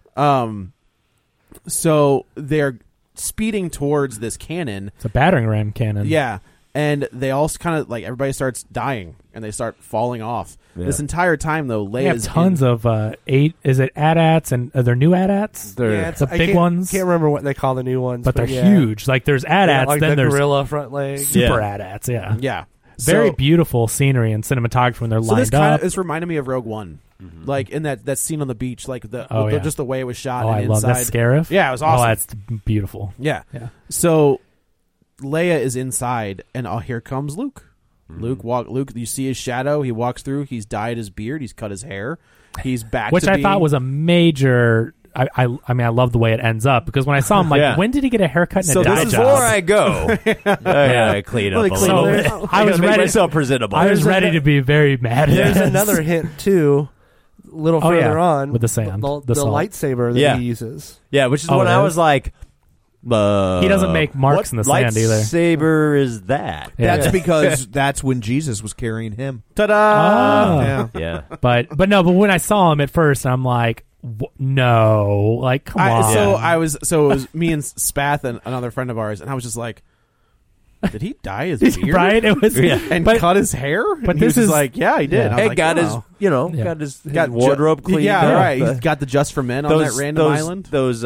So they're speeding towards this cannon. It's a battering ram cannon. Yeah. And they all kind of, like, everybody starts dying, and they start falling off. Yeah. This entire time, though, They have Leia's tons of is it AT-ATs, and are there new AT-ATs? Yeah, the big ones. Can't remember what they call the new ones, but they're yeah. huge. Like there's AT-ATs, like then the there's gorilla front leg, super AT-ATs. Yeah, Yeah. Very So- beautiful scenery and cinematography when they're So lined up. this reminded me of Rogue One. Like in that scene on the beach, like yeah. just the way it was shot. Oh, and I love inside. that Scarif. Yeah, it was awesome. Oh, that's beautiful. Yeah. Yeah. So Leia is inside, and here comes Luke. Luke, you see his shadow. He walks through. He's dyed his beard. He's cut his hair. He's back. Which to I being, thought was a major. I mean, I love the way it ends up because when I saw him, like, when did he get a haircut and So a dye this is job? before I go. I clean up a little bit. I was make ready. myself presentable. I was ready to be very mad. There's at another hint too. A little further on with the sand, the salt. lightsaber that he uses. Yeah, which is when I was like, he doesn't make marks in the sand either. Lightsaber is that? That's because that's when Jesus was carrying him. Ta-da! Yeah. But when I saw him at first, I'm like, no, like come on. So it was me and Spath and another friend of ours, and I was just like, did he dye his beard? Right? It was, and cut his hair. But And he this was is like, yeah, he did. Yeah. And I was Hey, like, got wow. his wardrobe cleaned. Yeah, up. right. He's got the Just for Men on that random island. Those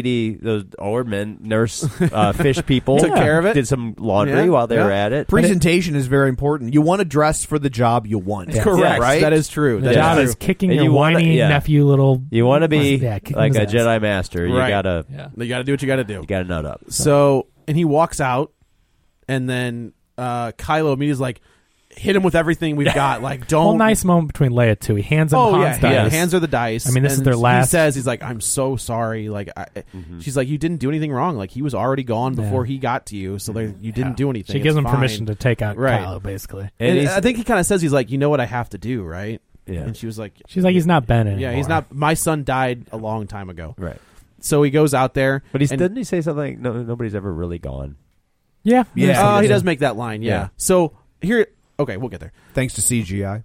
men, nurse, fish people Took care of it. Did some laundry while they were at it. Presentation is very important. You want to dress for the job you want. Yeah. Correct. Right? That is true. The That job is is true. kicking And your you wanna- whiny nephew little. You want to be kicking like his a ass. Jedi master. You Right. gotta You got to do what you got to do. you gotta nut up. So, and he walks out, and then Kylo immediately is like, hit him with everything we've got. Like, don't. Well, nice moment between Leia too. He hands him Han's dice. Yeah, hands her the dice. I mean, this is and their last. He says, he's like, I'm so sorry. Like, she's like, you didn't do anything wrong. Like, he was already gone before he got to you, so like, you didn't do anything. She gives It's him fine. permission to take out Right. Kylo, basically. And I think he kind of says, he's like, you know what I have to do, right? Yeah. And she was like, She's like, he's not Ben anymore. yeah, he's not. My son died a long time ago. Right. So he goes out there, But didn't he say something? No, nobody's ever really gone. Yeah. Yeah. he does make that line. Yeah. Yeah. So here, okay, we'll get there. Thanks to CGI.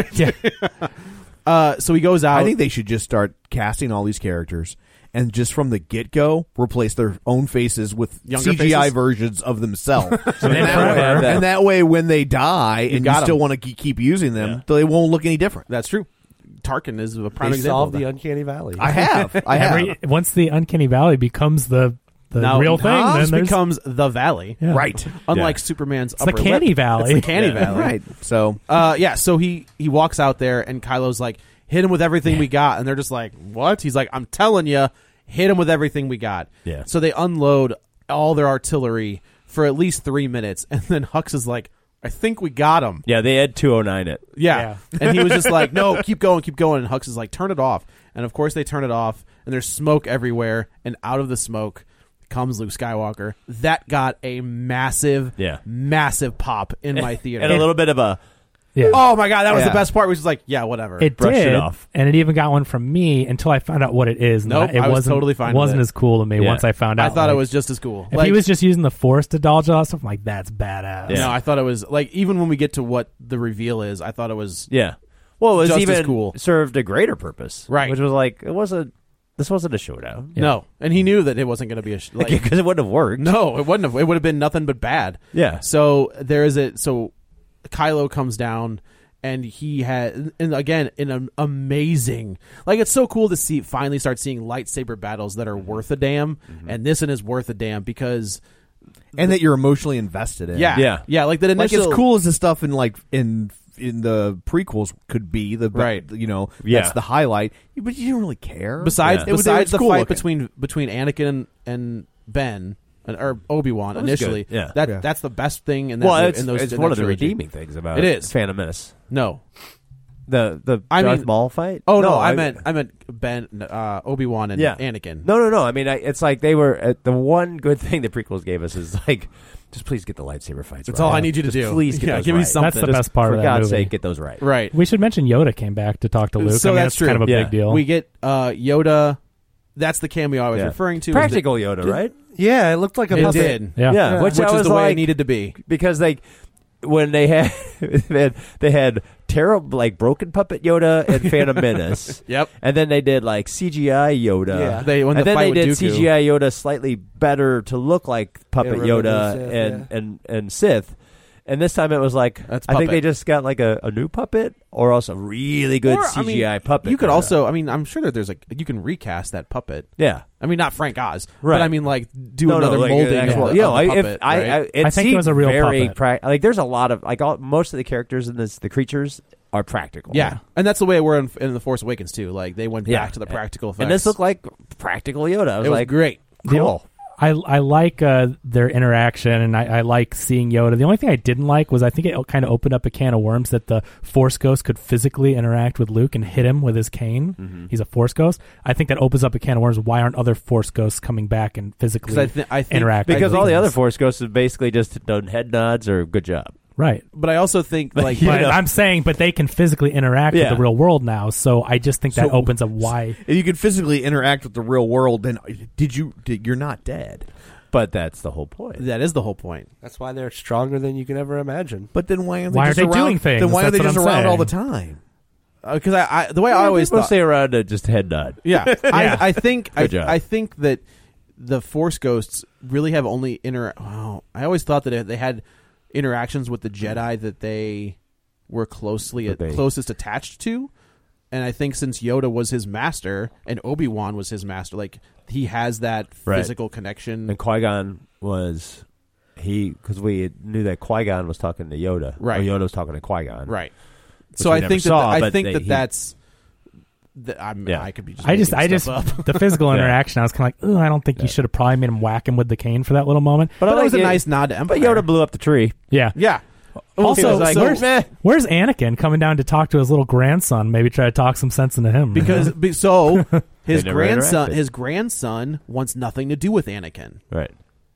So he goes out. I think they should just start casting all these characters and just from the get-go replace their own faces with Younger CGI faces? versions of themselves. then forever. And that way when they die and you got still 'em. want to keep using them, they won't look any different. That's true. Tarkin is a prime They example. solved of the that. Uncanny Valley. I have. Once the Uncanny Valley becomes the Now, real thing, Nas then there's becomes the Valley. Yeah. Right. Unlike Superman's the upper Canny lip. Valley. It's the Canny Yeah. Valley. Right. So So he walks out there, and Kylo's like, hit him with everything we got. And they're just like, what? He's like, I'm telling you, hit him with everything we got. Yeah. So they unload all their artillery for at least 3 minutes. And then Hux is like, I think we got him. Yeah, they had 209 it. Yeah. And he was just like, no, keep going. And Hux is like, turn it off. And of course they turn it off, and there's smoke everywhere. And out of the smoke comes Luke Skywalker. That got a massive pop in my theater. And a little bit of a Yeah. Oh my god, that was Yeah. the best part. Which is like, yeah, whatever. It Brush did, it off. and it even got one from me until I found out what it is. And Nope, it I was wasn't totally fine It with wasn't it. as cool to me Yeah. once I found out. I thought it like, was just as cool. If he was just using the Force to dodge all that stuff, I'm like, that's badass. No, I thought it was like, even when we get to what the reveal is, I thought it was Yeah. Well, it was just even as cool. served a greater purpose. Right. Which was like, this wasn't a showdown. No, and he knew that it wasn't going to be a like, Because it wouldn't have worked. no, it wouldn't have. It would have been nothing but bad. Yeah. So there is a so Kylo comes down, and he had, and again, in an amazing, like, it's so cool to finally start seeing lightsaber battles that are worth a damn, and this one is worth a damn because and that you're emotionally invested in. Yeah. Like that initial, like as cool as the stuff in the prequels could be, right? You know, that's the highlight. But you don't really care. Besides the cool fight looking. between Anakin and Ben. Or Obi-Wan initially. Good. That's the best thing in that. Well, in those, it's in one that of the trilogy. redeeming things about it is Phantom Menace. No, the Darth Maul fight. Oh no, I meant Ben, Obi-Wan, and Anakin. No. I mean, it's like they were the one good thing the prequels gave us is like, just please get the lightsaber fights. That's all I need you to do. Please get those give me something. That's the best part for of that God's movie. sake, get those right. Right. We should mention Yoda came back to talk to Luke. So that's true. Kind of a big deal. We get Yoda. That's the cameo I was referring to. Practical Yoda, right? Yeah, it looked like a It puppet. did. Yeah. Which is the way it needed to be. Because when they had terrible broken puppet Yoda and Phantom Menace. Yep. And then they did CGI Yoda. Yeah. When and the then fight they with did Dooku. CGI Yoda slightly better to look like puppet Yoda Sith, and Sith. And this time it was I think puppet. they just got a new puppet or else a really good Or, CGI puppet. You could also, I'm sure that there's you can recast that puppet. Yeah. I mean, not Frank Oz, Right. but do another molding of the puppet. I think it was a real puppet. There's a lot of most of the characters in the creatures are practical. Yeah, and that's the way we're in The Force Awakens too. They went back to the practical effects. And this looked like practical Yoda. I was it was great. Cool. I like their interaction, and I like seeing Yoda. The only thing I didn't like was I think it kind of opened up a can of worms that the Force Ghost could physically interact with Luke and hit him with his cane. Mm-hmm. He's a Force Ghost. I think that opens up a can of worms. Why aren't other Force Ghosts coming back and physically I think interact? Because all the other Force Ghosts have basically just done head nods or good job. Right. But I also think but I'm saying, but they can physically interact with the real world now. So I just think that opens up why. If you can physically interact with the real world, then you're not dead. But that's the whole point. That is the whole point. That's why they're stronger than you can ever imagine. But then why aren't they doing things? Then why are they That's just what I'm around all the saying. time? Because the way I always thought, stay around to just head nod. Yeah, I think Good job. I think that the Force Ghosts really have only I always thought that they had interactions with the Jedi that they were closest attached to, and I think since Yoda was his master and Obi-Wan was his master, he has that physical connection. And Qui-Gon was because we knew that Qui-Gon was talking to Yoda, right? Or Yoda was talking to Qui-Gon, right? So I think that's. I could be. I just the physical interaction. I was kind of I don't think you should have probably made him whack him with the cane for that little moment. But that was a nice nod to Empire. But Yoda blew up the tree. Yeah. Also, where's Anakin coming down to talk to his little grandson? Maybe try to talk some sense into him. Because his grandson wants nothing to do with Anakin. Right.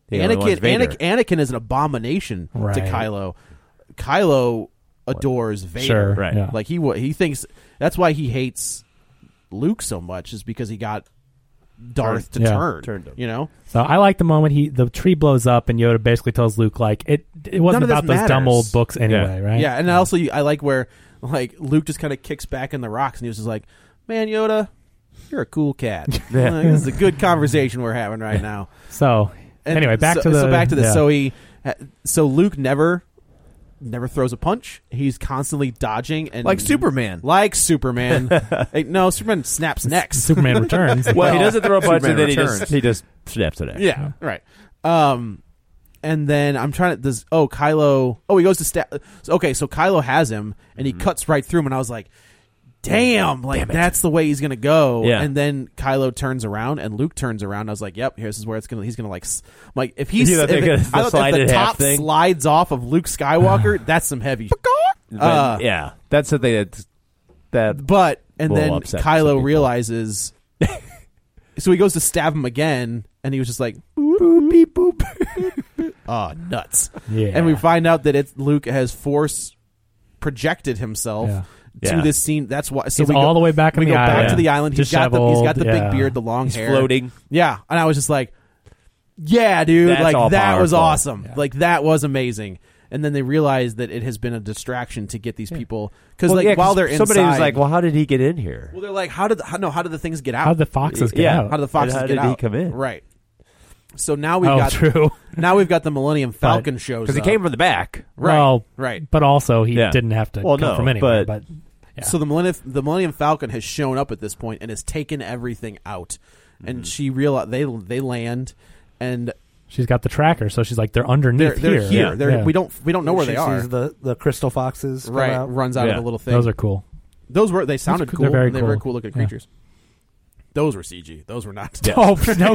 Anakin is an abomination to Kylo. Kylo adores Vader. Sure, right? Yeah. He thinks that's why he hates Luke so much is because he got Darth to turn him. You know. So I like the moment the tree blows up and Yoda basically tells Luke it wasn't about those dumb old books anyway, right? Yeah, and also I like where Luke just kind of kicks back in the rocks and he was just like, "Man, Yoda, you're a cool cat. This is a good conversation we're having right now." So anyway, back to this. Yeah. So Luke never throws a punch. He's constantly dodging and like Superman. Hey, no, Superman snaps necks. Superman returns. Well, he doesn't throw a punch, and then returns. he just snaps it. Yeah, right. And then I'm trying to. Kylo. Oh, he goes to stab. Okay, so Kylo has him, and he cuts right through him, and I was like, "Damn! That's the way he's gonna go." Yeah. And then Kylo turns around, and Luke turns around. I was like, "Yep, here's where he's gonna if the top slides off of Luke Skywalker, that's some heavy." Yeah, that's the thing. But then Kylo some realizes. So he goes to stab him again, and he was just like, boop, beep, boop. "Oh, nuts!" Yeah. And we find out that Luke has Force projected himself to this scene. That's why. So he's all the way back on the island. Back to the island. He's got the big beard, the long hair, floating. Yeah, and I was just like, "Yeah, dude! That's that was awesome! Yeah. That was amazing." And then they realize that it has been a distraction to get these people because while they're inside, somebody was like, "Well, how did he get in here?" Well, they're like, "How did the things get out? How did the foxes get out? How did the foxes get out? How did he come in?" Right. So now we've got the Millennium Falcon shows because he came from the back. Right. Well, right. But also he didn't have to come from anywhere. But so the Millennium Falcon has shown up at this point and has taken everything out. And she realized they land, and She's got the tracker, so she's like, they're underneath They're here. here. We don't know where they are. Sees the crystal foxes. Come Right, out. runs out of the little thing. Those are cool. They sounded cool. They're very They're cool. very cool looking creatures. Those were CG. Those were not. Oh, no.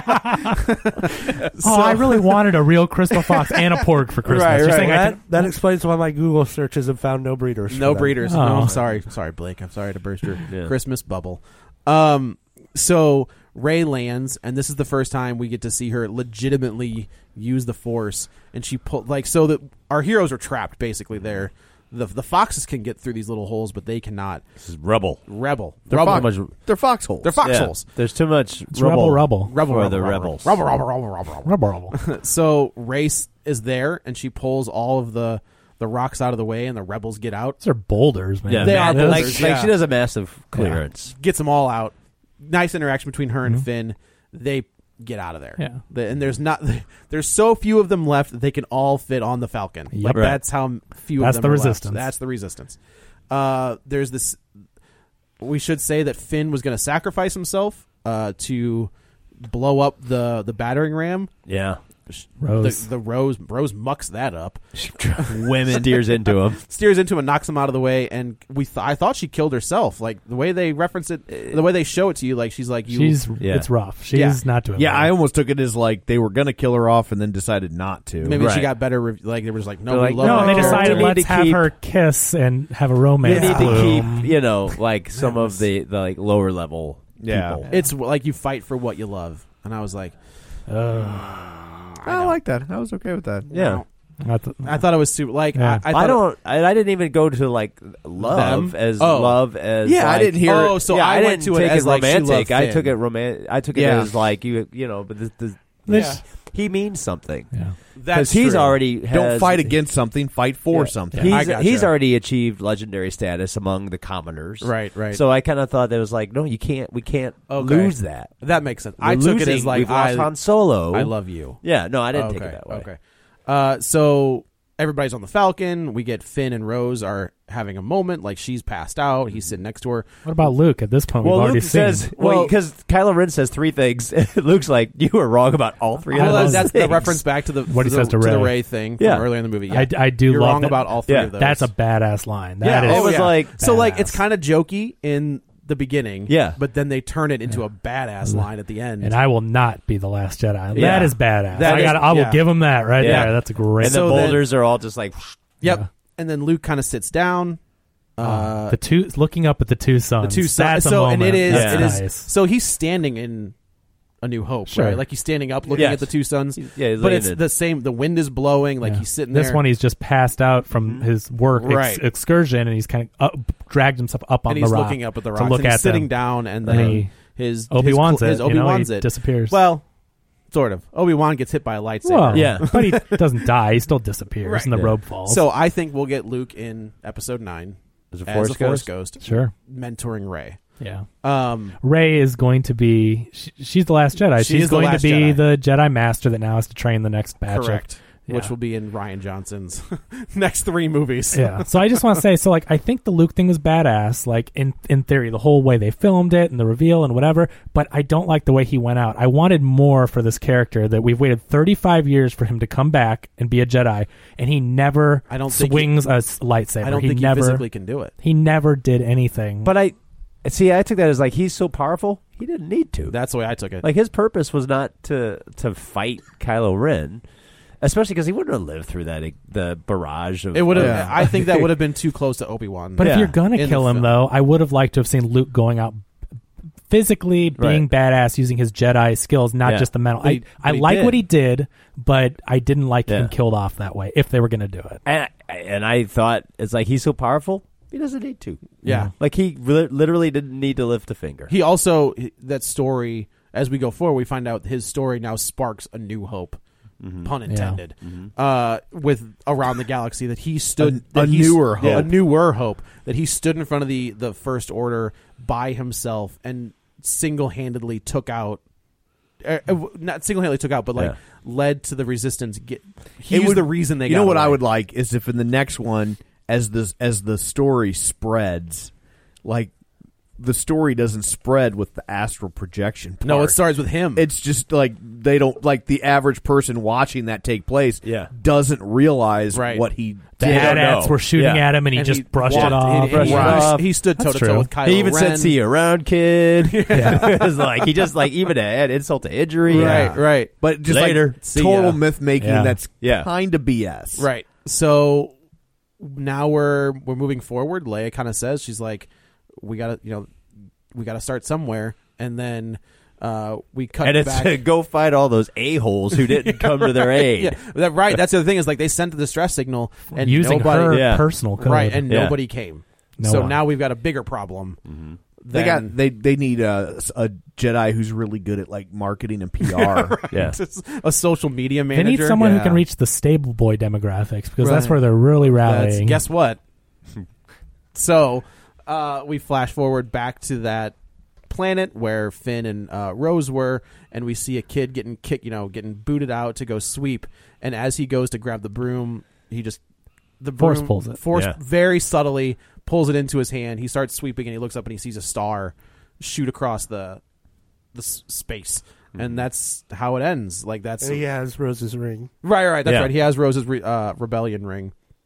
I really wanted a real crystal fox and a porg for Christmas. Right, You're right. saying That explains why my Google searches have found no breeders. No for them. breeders. Oh. No, I'm sorry. Sorry, Blake. I'm sorry to burst your Yeah. Christmas bubble. So Rey lands, and this is the first time we get to see her legitimately use the Force, and she so that our heroes are trapped basically there. The foxes can get through these little holes, but they cannot. This is rebel. They're Rubble. They're foxholes. They're foxholes. There's too much It's rubble. for the rebels. Rubble. So Rey is there, and she pulls all of the rocks out of the way, and the rebels get out. Those are boulders, man. Yeah, They are like boulders, yeah. she does a massive clearance. Gets them all out. Nice interaction between her and Finn. They get out of there. Yeah. And there's so few of them left that they can all fit on the Falcon. Yep. Like Right. that's how few That's of them the are left. resistance. That's the resistance. There's this. We should say that Finn was going to sacrifice himself to blow up the battering ram. Yeah. Rose. The Rose mucks that up. Women steers into him. Steers into him and knocks him out of the way. And I thought she killed herself. Like the way they reference it, the way they show it to you, like she's like you. It's rough. She's not doing. Yeah, well. I almost took it as like they were going to kill her off and then decided not to. Maybe she Right. got better. Like there was like no, They're like, we love No, that they character. decided We need let's to have keep- her kiss and have a You romance. need to bloom. keep, like some of the like lower level people. It's like you fight for what you love, and I was like, I like that. I was okay with that. Yeah. I thought it was super. Like Yeah. I thought I didn't even go to like love Them? as Oh. love as Yeah, I like- didn't hear. Oh, so yeah, I I went didn't to it take as it like she loved romantic. I Finn. took it romantic. I took it Yeah. as like but he means something Yeah. That's he's true. already Don't has- fight against something. Fight for something. I He's gotcha. he's already achieved legendary status among the commoners. Right. So I kind of thought that was like, no, you can't. We can't Okay. lose that. That makes sense. We're I took it losing. as like We've lost Han Solo. I love you. Yeah, no, I didn't Okay. take it that way. Okay. So everybody's on the Falcon. We get Finn and Rose are having a moment. Like she's passed out. He's sitting next to her. What about Luke? At this point, we've Well, already Luke says, seen. because Kylo Ren says three things. Luke's like, you were wrong about all three of Well, those that's the things. reference back to the What he to says to the Rey. Rey thing from Yeah. earlier in the movie. Yeah. I do You're love wrong that. about all three Yeah. of those. That's a badass line. Yeah. That is. It was like- so like badass. it's kind of jokey in the beginning. Yeah. But then they turn it into a badass line at the end. And I will not be the last Jedi. Yeah. That is badass. That is- I will yeah. give him that right Yeah. there. That's a great. And So the then- boulders are all just like, Yep. Yeah. And then Luke kind of sits down. the two looking up at the two The suns. two That's sides. a So moment. and it is That's it is nice. so he's standing in A New Hope, Sure. right? Like he's standing up looking Yes. at the two suns. yeah, he's But laying it's it. the same. The wind is blowing. Like Yeah. he's sitting This there. one, he's just passed out from his work Right. excursion, and he's kind of dragged himself up on and the he's rock looking up at the to rocks. look and he's at sitting them. down, and And then he- his Obi-Wan's his it, Obi-Wan's he it disappears. Well, sort of. Obi-Wan gets hit by a lightsaber. Well, Yeah. but he doesn't die. He still disappears, Right. and the Yeah. robe falls. So I think we'll get Luke in Episode 9 As a as Force a Force Ghost? Ghost, sure, mentoring Rey. yeah. Rey is going to be. She's the last Jedi. She She's is the going to last be Jedi. the Jedi Master that now has to train the next batch. Correct. Yeah. Which will be in Rian Johnson's next 3 movies. Yeah. So I just want to say, so like, I think the Luke thing was badass, like in theory, the whole way they filmed it and the reveal and whatever. But I don't like the way he went out. I wanted more for this character. That we've waited 35 years for him to come back and be a Jedi, and he never I don't think swings a lightsaber. I don't he think never he physically can do it. He never did anything. But I took that as like, he's so powerful, he didn't need to. That's the way I took it. Like, his purpose was not to fight Kylo Ren, especially because he wouldn't have lived through that the barrage of. It would have. Yeah. I think that would have been too close to Obi-Wan. But Yeah. if you're gonna In kill the him, film. though, I would have liked to have seen Luke going out physically being badass, using his Jedi skills, not Yeah. just the mental. But he I like did. what he did, but I didn't like Yeah. him killed off that way. If they were gonna do it, And I thought, it's like, he's so powerful, he doesn't need to. Yeah. Like, he literally didn't need to lift a finger. He also, that story, as we go forward, we find out his story now sparks a new hope, pun intended, with around the galaxy, that he stood A newer hope. a newer hope, that he stood in front of the First Order by himself and single-handedly took out, not single-handedly took out, but like led to the Resistance. He was the reason they. You got know what away. I would like is if in the next one, as the story spreads, like the story doesn't spread with the astral projection part. No, it starts with him. It's just like they don't like the average person watching that take place. Yeah. Doesn't realize what he the did. AT-ATs were shooting at him, and he just brushed it off. He stood toe to toe with Kylo He even Ren. said, "See you around, kid." It was like he just like even add insult to injury. Right. But just Later. like See total ya. myth making that's Yeah. kind of BS. Right. So now we're moving forward. Leia kind of says, she's like, we gotta start somewhere, and then we cut And it's back. go fight all those a-holes who didn't come to their aid. Right. That's the other thing is like they sent the distress signal and using nobody, her personal code. right, and nobody came. No so one. now we've got a bigger problem. Mm-hmm. They need a Jedi who's really good at like marketing and PR. Yeah. A social media manager. They need someone who can reach the stable boy demographics because that's where they're really rallying. Guess what? So we flash forward back to that planet where Finn and Rose were, and we see a kid getting kicked, getting booted out to go sweep. And as he goes to grab the broom, Force pulls it. Very subtly pulls it into his hand. He starts sweeping, and he looks up and he sees a star shoot across the space, and that's how it ends. Like that's and he has Rose's ring. Right. That's right. He has Rose's rebellion ring,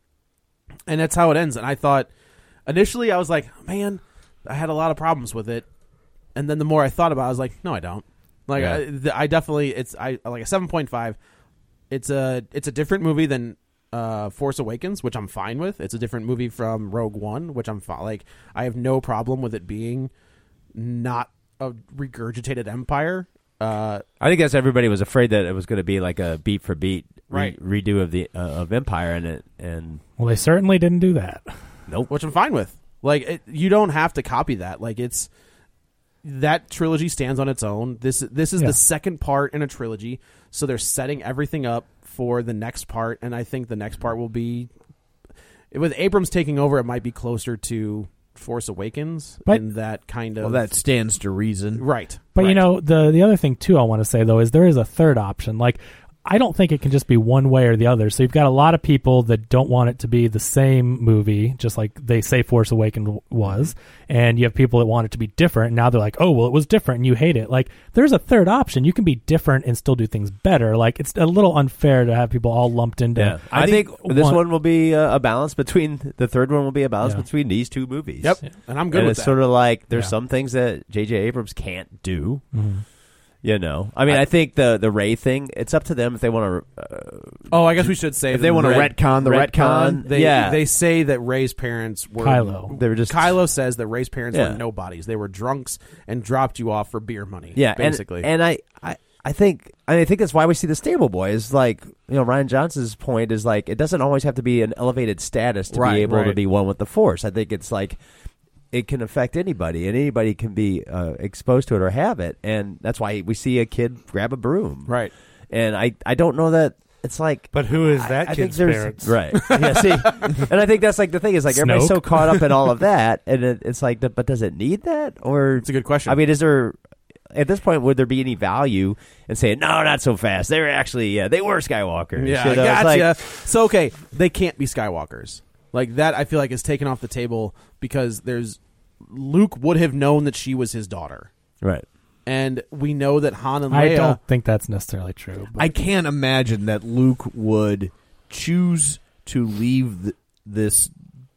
and that's how it ends. And I thought initially I was like, man, I had a lot of problems with it, and then the more I thought about it, I was like, no, I don't. Like I definitely I like a 7.5. It's a different movie than Force Awakens, which I'm fine with. It's a different movie from Rogue One, which I'm fine. Like I have no problem with it being not a regurgitated Empire. I think that's everybody was afraid that it was going to be like a beat for beat redo of the of Empire, and well, they certainly didn't do that. Nope, which I'm fine with. Like you don't have to copy that. Like it's that trilogy stands on its own. This is the second part in a trilogy, so they're setting everything up for the next part, and I think the next part will be with Abrams taking over. It might be closer to Force Awakens, in that kind of. Well, that stands to reason, right? But the other thing too I want to say though is there is a third option. Like I don't think it can just be one way or the other. So you've got a lot of people that don't want it to be the same movie, just like they say Force Awakens was, and you have people that want it to be different. And now they're like, oh, well, it was different, and you hate it. Like, there's a third option. You can be different and still do things better. Like, it's a little unfair to have people all lumped into. Yeah. I think this one will be a balance between the third one will be a balance between these two movies. Yep, and I'm good and with it's that. sort of like there's some things that J.J. Abrams can't do. Mm-hmm. I mean, I think the Rey thing, it's up to them if they want to. I guess we should say if they want to retcon the retcon. They say that Rey's parents were Kylo. They were just Kylo says that Rey's parents were nobodies. They were drunks and dropped you off for beer money. Yeah, basically. And I think that's why we see the stable boy is like Rian Johnson's point is like it doesn't always have to be an elevated status to be able to be one with the Force. I think it's like. It can affect anybody, and anybody can be exposed to it or have it, and that's why we see a kid grab a broom, right? And I don't know that it's like, but who is that kid's parents, right? Yeah, see, and I think that's like the thing is like everybody's so caught up in all of that, and it's like, but does it need that? Or it's a good question. I mean, is there at this point would there be any value in saying no, not so fast? They were actually they were Skywalkers. Yeah, gotcha. So okay, they can't be Skywalkers. Like that, I feel like is taken off the table because Luke would have known that she was his daughter, right? And we know that Han and Leia. I don't think that's necessarily true. But. I can't imagine that Luke would choose to leave this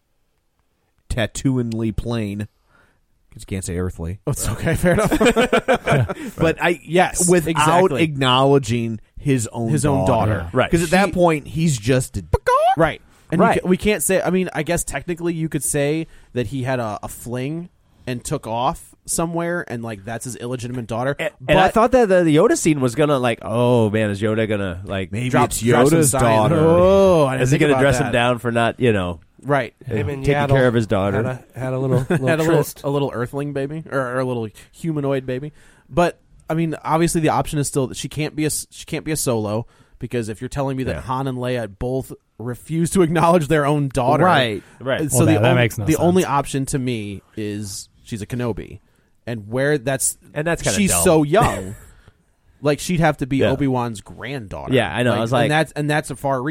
Tatooine plane. Because you can't say earthly. Oh, it's okay, fair enough. But without acknowledging his own daughter, right? Because at that point he's just right. And we can't say. I mean, I guess technically you could say that he had a fling and took off somewhere, and like that's his illegitimate daughter. And I thought that the Yoda scene was gonna like, oh man, is Yoda gonna like maybe it's Yoda's daughter? Oh, is he gonna dress him down for not right taking care of his daughter? Had a little a little Earthling baby or a little humanoid baby. But I mean, obviously the option is still that she can't be a Solo. Because if you're telling me that Han and Leia both refuse to acknowledge their own daughter, right. So that makes no sense. The only option to me is she's a Kenobi, and that's kind of she's dumb. so young, like she'd have to be Obi-Wan's granddaughter. Yeah, I know. I was like, and that's a far reach.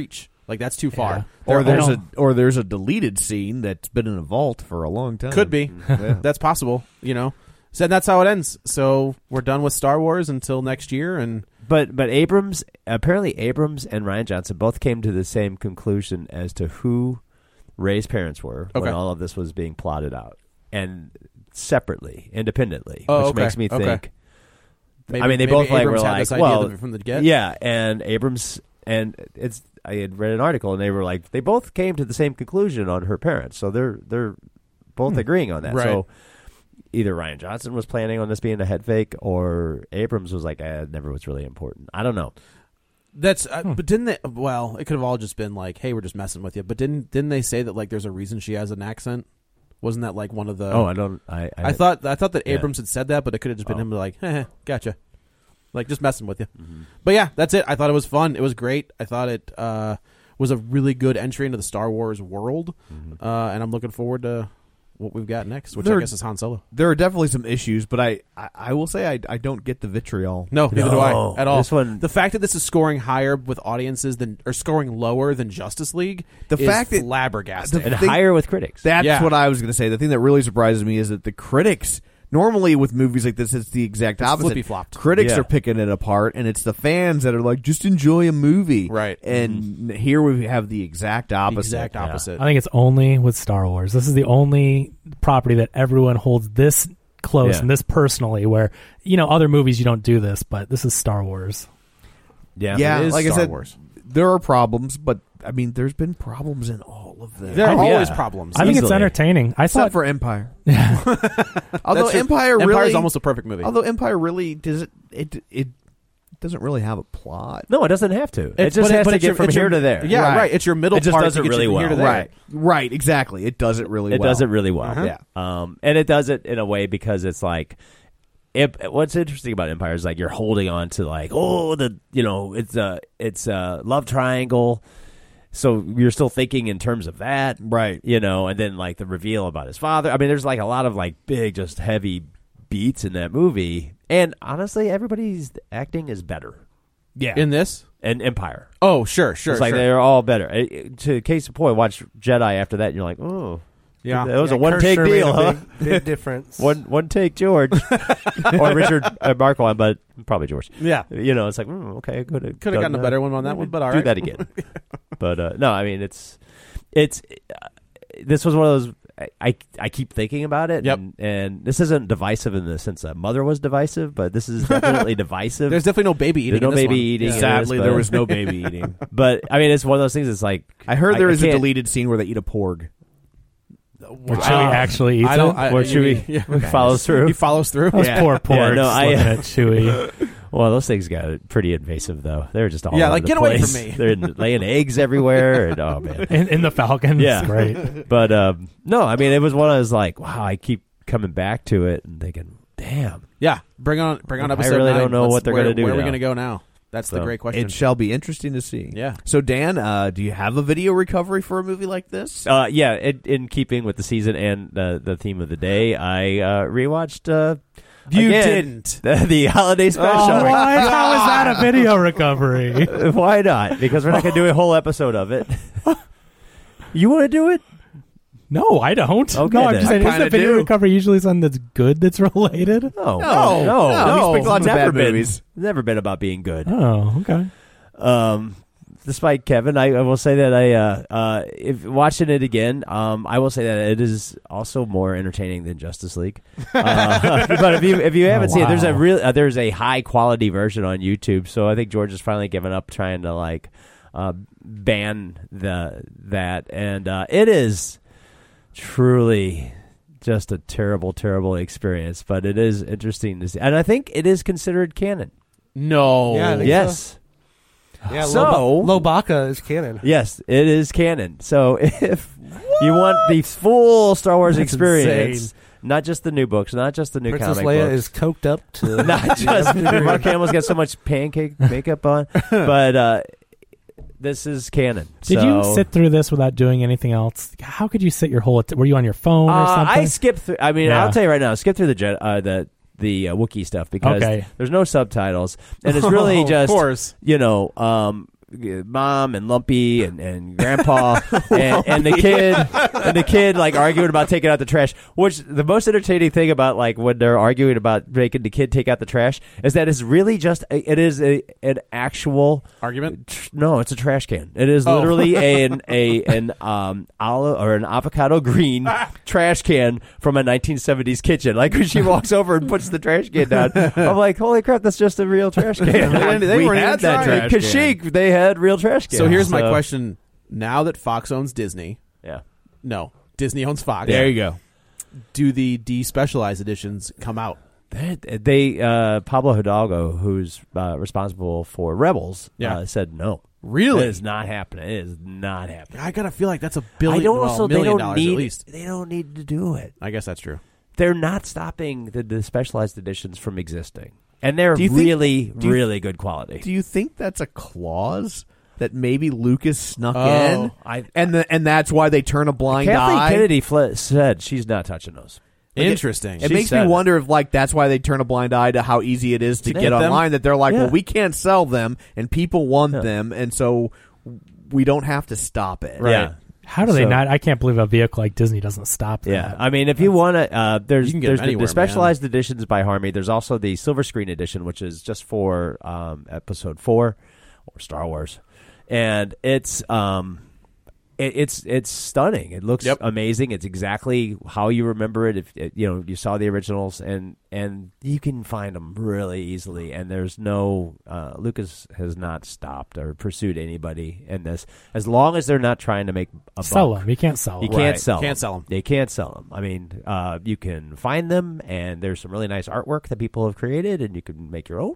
Like that's too far. Or there's a deleted scene that's been in a vault for a long time. Could be. Yeah. That's possible. So that's how it ends. So we're done with Star Wars until next year. And but Abrams and Rian Johnson both came to the same conclusion as to who Rey's parents were when all of this was being plotted out, and separately, independently, which makes me think. Maybe, they both Abrams were had like, this idea from the get. Yeah, and Abrams and I had read an article, and they were like, they both came to the same conclusion on her parents, so they're both agreeing on that. Right. So either Rian Johnson was planning on this being a head fake, or Abrams was like, it never was really important. I don't know. That's but didn't they? Well, it could have all just been like, hey, we're just messing with you. But didn't they say that like there's a reason she has an accent? Wasn't that like one of the? Oh, I don't. I thought that Abrams had said that, but it could have just been him like, gotcha, like just messing with you. Mm-hmm. But yeah, that's it. I thought it was fun. It was great. I thought it was a really good entry into the Star Wars world, and I'm looking forward to what we've got next, which I guess is Han Solo. There are definitely some issues, but I will say I don't get the vitriol. No, neither do I at all. This one, the fact that this is scoring higher with audiences or scoring lower than Justice League, is flabbergasting. and higher with critics. That's what I was going to say. The thing that really surprises me is that the critics. Normally, with movies like this, it's the exact opposite. Flippy-flopped. Critics are picking it apart, and it's the fans that are like, just enjoy a movie. Right. And here we have the exact opposite. I think it's only with Star Wars. This is the only property that everyone holds this close and this personally, where, other movies you don't do this, but this is Star Wars. Yeah, Star like I said, Wars. There are problems, but I mean, there's been problems in all of them. There are always problems. I think it's entertaining. I saw Except for Empire. Although Empire's almost a perfect movie. Although Empire really it doesn't really have a plot. No, it doesn't have to. It just has to get from here to there. Yeah, right. It's your middle it just part does to it get really you from well. here to there. Right, exactly. It does it really well. It does it really well. Yeah. And it does it in a way because it's like, what's interesting about Empire is like you're holding on to like, it's a love triangle. So you're still thinking in terms of that, right? And then like the reveal about his father. I mean, there's like a lot of like big, just heavy beats in that movie. And honestly, everybody's acting is better. Yeah, in this and Empire. Oh, sure. It's like they're all better. To case in point, watch Jedi after that, and you're like, oh. Yeah, that was a one-take deal, huh? Big difference. one take, George, or Richard Marquand, but probably George. Yeah, it's like okay, could have gotten a better one on that one, but all right, do that again. But no, I mean it's this was one of those. I keep thinking about it, and this isn't divisive in the sense that Mother was divisive, but this is definitely divisive. There's definitely no baby eating. There's no baby one. eating. Yeah. Sadly, there was no baby eating. But I mean, it's one of those things. It's like I heard there is a deleted scene where they eat a porg. Where Chewie actually eats it? Where Chewie follows through. He follows through. Those poor porgs looking at Chewie. Well, those things got pretty invasive, though. They were just all over like, the get place. away from me. They're laying eggs everywhere. And, oh, man. In the Falcon. Yeah. It's great. But, no, I mean, it was one of those like, wow, I keep coming back to it and thinking, damn. Yeah, bring on episode 9. I really don't know what they're going to do Where are we now. going to go now? That's the great question. It shall be interesting to see. Yeah. So, Dan, do you have a video recovery for a movie like this? Yeah, in keeping with the season and the theme of the day, I rewatched... You again, didn't. The holiday special. Oh, why? How is that a video recovery? Why not? Because we're not going to do a whole episode of it. You want to do it? No, I don't. Okay, no, I'm just saying, isn't a video do. recovery usually something that's good that's related? No. We speak lots of bad movies. Never been about being good. Oh, okay. Despite Kevin, I will say that if watching it again, I will say that it is also more entertaining than Justice League. But if you haven't seen it, there's a high quality version on YouTube. So I think George has finally given up trying to like ban that, and it is truly just a terrible, terrible experience. But it is interesting to see, and I think it is considered canon. No. Yeah, I think yes. so. Yeah, so Lobaka is canon. Yes, it is canon. So if you want the full Star Wars experience, insane. not just the new books, not just the new Princess comic Leia books, is coked up to not just Mark Hamill's got so much pancake makeup on, but this is canon. Did you sit through this without doing anything else? How could you sit your whole? Were you on your phone or something? I skipped through. I mean, I'll tell you right now, I skipped through the Wookiee stuff because there's no subtitles, and it's really just, of course. mom and Lumpy and Grandpa and the kid like arguing about taking out the trash. Which the most entertaining thing about like when they're arguing about making the kid take out the trash is that it's really just an actual argument. No, it's a trash can. It is literally an olive or an avocado green trash can from a 1970s kitchen. Like when she walks over and puts the trash can down, I'm like, holy crap, that's just a real trash can. They weren't had that trash can. Kashyyyk, they had real trash cans. So here's my question: now that Fox owns Disney, no, Disney owns Fox. There you go. Do the despecialized editions come out? They Pablo Hidalgo, who's responsible for Rebels, said no. Really? It is not happening. It is not happening. I gotta feel like that's $1 billion at least. They don't need to do it. I guess that's true. They're not stopping the specialized editions from existing. And they're really good quality. Do you think that's a clause that maybe Lucas snuck in? And that's why they turn a blind eye? Kathleen Kennedy said she's not touching those. Interesting. It makes me wonder if like that's why they turn a blind eye to how easy it is to get online, that they're like, well, we can't sell them and people want them, and so we don't have to stop it. Right. Yeah. How do they not? I can't believe a vehicle like Disney doesn't stop that. Yeah, I mean, if you want to, there's anywhere, the specialized editions by Harmy. There's also the silver screen edition, which is just for Episode 4 or Star Wars, and it's stunning. It looks amazing. It's exactly how you remember it. If you saw the originals, and you can find them really easily. And there's no Lucas has not stopped or pursued anybody in this, as long as they're not trying to make a sell buck. them. You can't sell them. You can't sell. Can't sell them. They can't sell them. I mean, you can find them, and there's some really nice artwork that people have created, and you can make your own.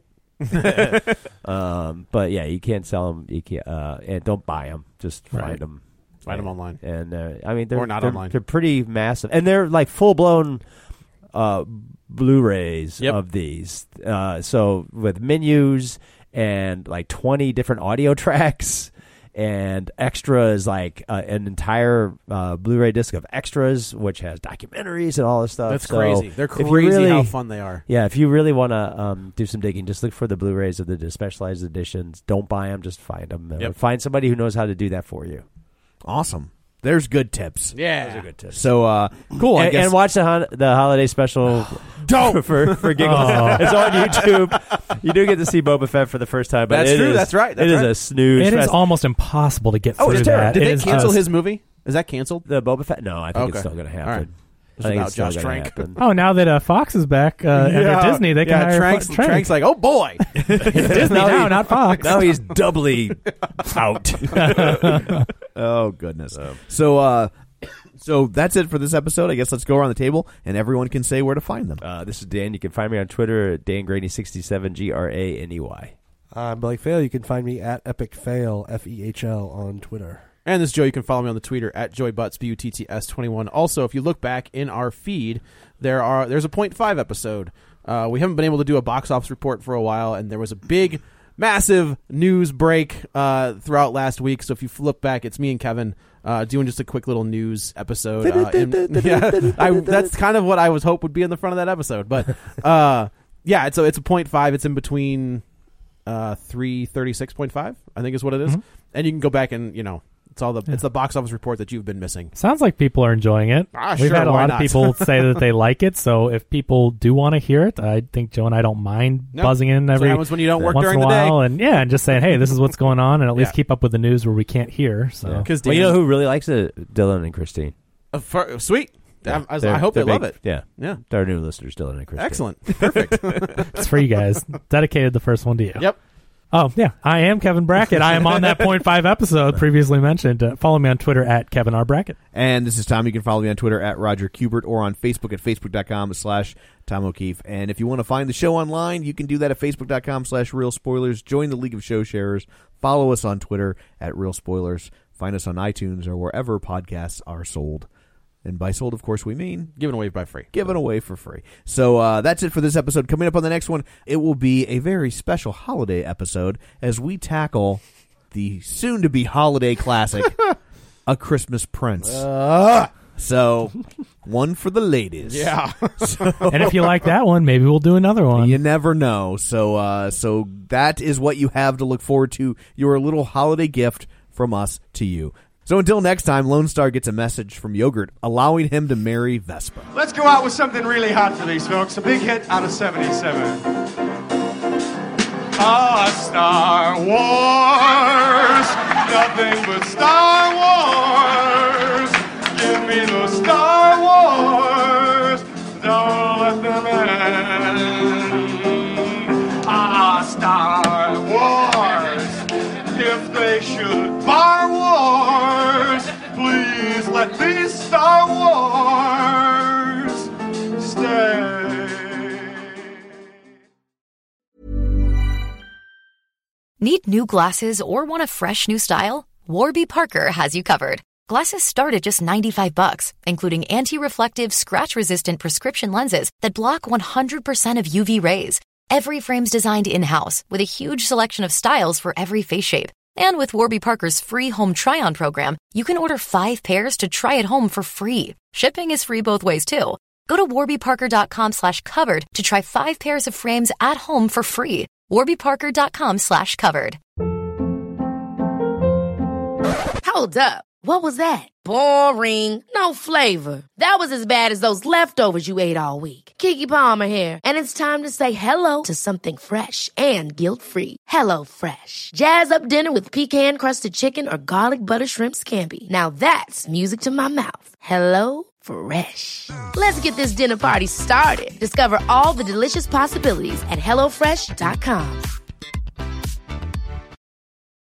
But yeah, you can't sell them. You can't, and don't buy them. Just find them. Find them online. And I mean, they're not online. They're pretty massive, and they're like full blown Blu-rays of these. So with menus and like 20 different audio tracks and extras, like an entire Blu-ray disc of extras, which has documentaries and all this stuff. That's crazy. They're crazy how fun they are. Yeah, if you really want to do some digging, just look for the Blu-rays of the specialized editions. Don't buy them, just find them. Find somebody who knows how to do that for you. Awesome. There's good tips. Yeah, those are good tips. So cool. I guess. And watch the holiday special. Don't for giggles. It's on YouTube. You do get to see Boba Fett for the first time, but that's true. That's right. It is a snooze. It is almost impossible to get through that. Did they cancel his movie? Is that canceled? The Boba Fett? No, I think it's still going to happen. All right. I think it's Josh Trank. Oh, now that Fox is back under Disney, they can hire Trank's like, oh boy, Disney now, not Fox. Now he's doubly out. Oh goodness. So that's it for this episode. I guess let's go around the table and everyone can say where to find them. This is Dan. You can find me on Twitter at DanGraney67, GRANEY. I'm Blake Fail. You can find me at Epic Fail, FEHL on Twitter. And this is Joe. You can follow me on the Twitter at JoyButts, BUTTS21. Also, if you look back in our feed, there's a 0.5 episode. We haven't been able to do a box office report for a while, and there was a big, massive news break throughout last week. So if you flip back, it's me and Kevin doing just a quick little news episode. That's kind of what I was hope would be in the front of that episode. But it's a 0.5. It's in between 336.5, I think is what it is. Mm-hmm. And you can go back and it's the box office report that you've been missing. Sounds like people are enjoying it. We've had a lot of people say that they like it, so if people do want to hear it, I think Joe and I don't mind buzzing in every happens when you don't work once during in a the day. while, and just saying, hey, this is what's going on, and at least keep up with the news where we can't hear. So, because you know who really likes it? Dylan and Christine. Sweet. Yeah, I hope they love it. Yeah. They're new listeners, Dylan and Christine. Excellent. Perfect. It's for you guys. Dedicated the first one to you. Yep. Oh, yeah. I am Kevin Brackett. I am on that 0.5 episode previously mentioned. Follow me on Twitter at Kevin R. Brackett. And this is Tom. You can follow me on Twitter at Roger Kubert or on Facebook at Facebook.com/Tom O'Keefe. And if you want to find the show online, you can do that at Facebook.com/Real Spoilers. Join the League of Show Sharers. Follow us on Twitter at Real Spoilers. Find us on iTunes or wherever podcasts are sold. And by sold, of course, we mean given away by free. Given away for free. So that's it for this episode. Coming up on the next one, it will be a very special holiday episode as we tackle the soon-to-be holiday classic, A Christmas Prince. So, one for the ladies. Yeah. And if you like that one, maybe we'll do another one. You never know. So that is what you have to look forward to. Your little holiday gift from us to you. So until next time, Lone Star gets a message from Yogurt allowing him to marry Vespa. Let's go out with something really hot for these folks. A big hit out of 77. Star Wars, nothing but Star Wars. Give me the Star Wars, don't let them end. Star Wars, if they should bar wars, please let these Star Wars stay. Need new glasses or want a fresh new style? Warby Parker has you covered. Glasses start at just $95, including anti-reflective, scratch-resistant prescription lenses that block 100% of UV rays. Every frame's designed in-house with a huge selection of styles for every face shape. And with Warby Parker's free home try-on program, you can order 5 pairs to try at home for free. Shipping is free both ways, too. Go to warbyparker.com/covered to try 5 pairs of frames at home for free. warbyparker.com/covered. Hold up. What was that? Boring. No flavor. That was as bad as those leftovers you ate all week. Keke Palmer here, and it's time to say hello to something fresh and guilt-free. Hello Fresh. Jazz up dinner with pecan-crusted chicken or garlic butter shrimp scampi. Now that's music to my mouth. Hello Fresh. Let's get this dinner party started. Discover all the delicious possibilities at HelloFresh.com.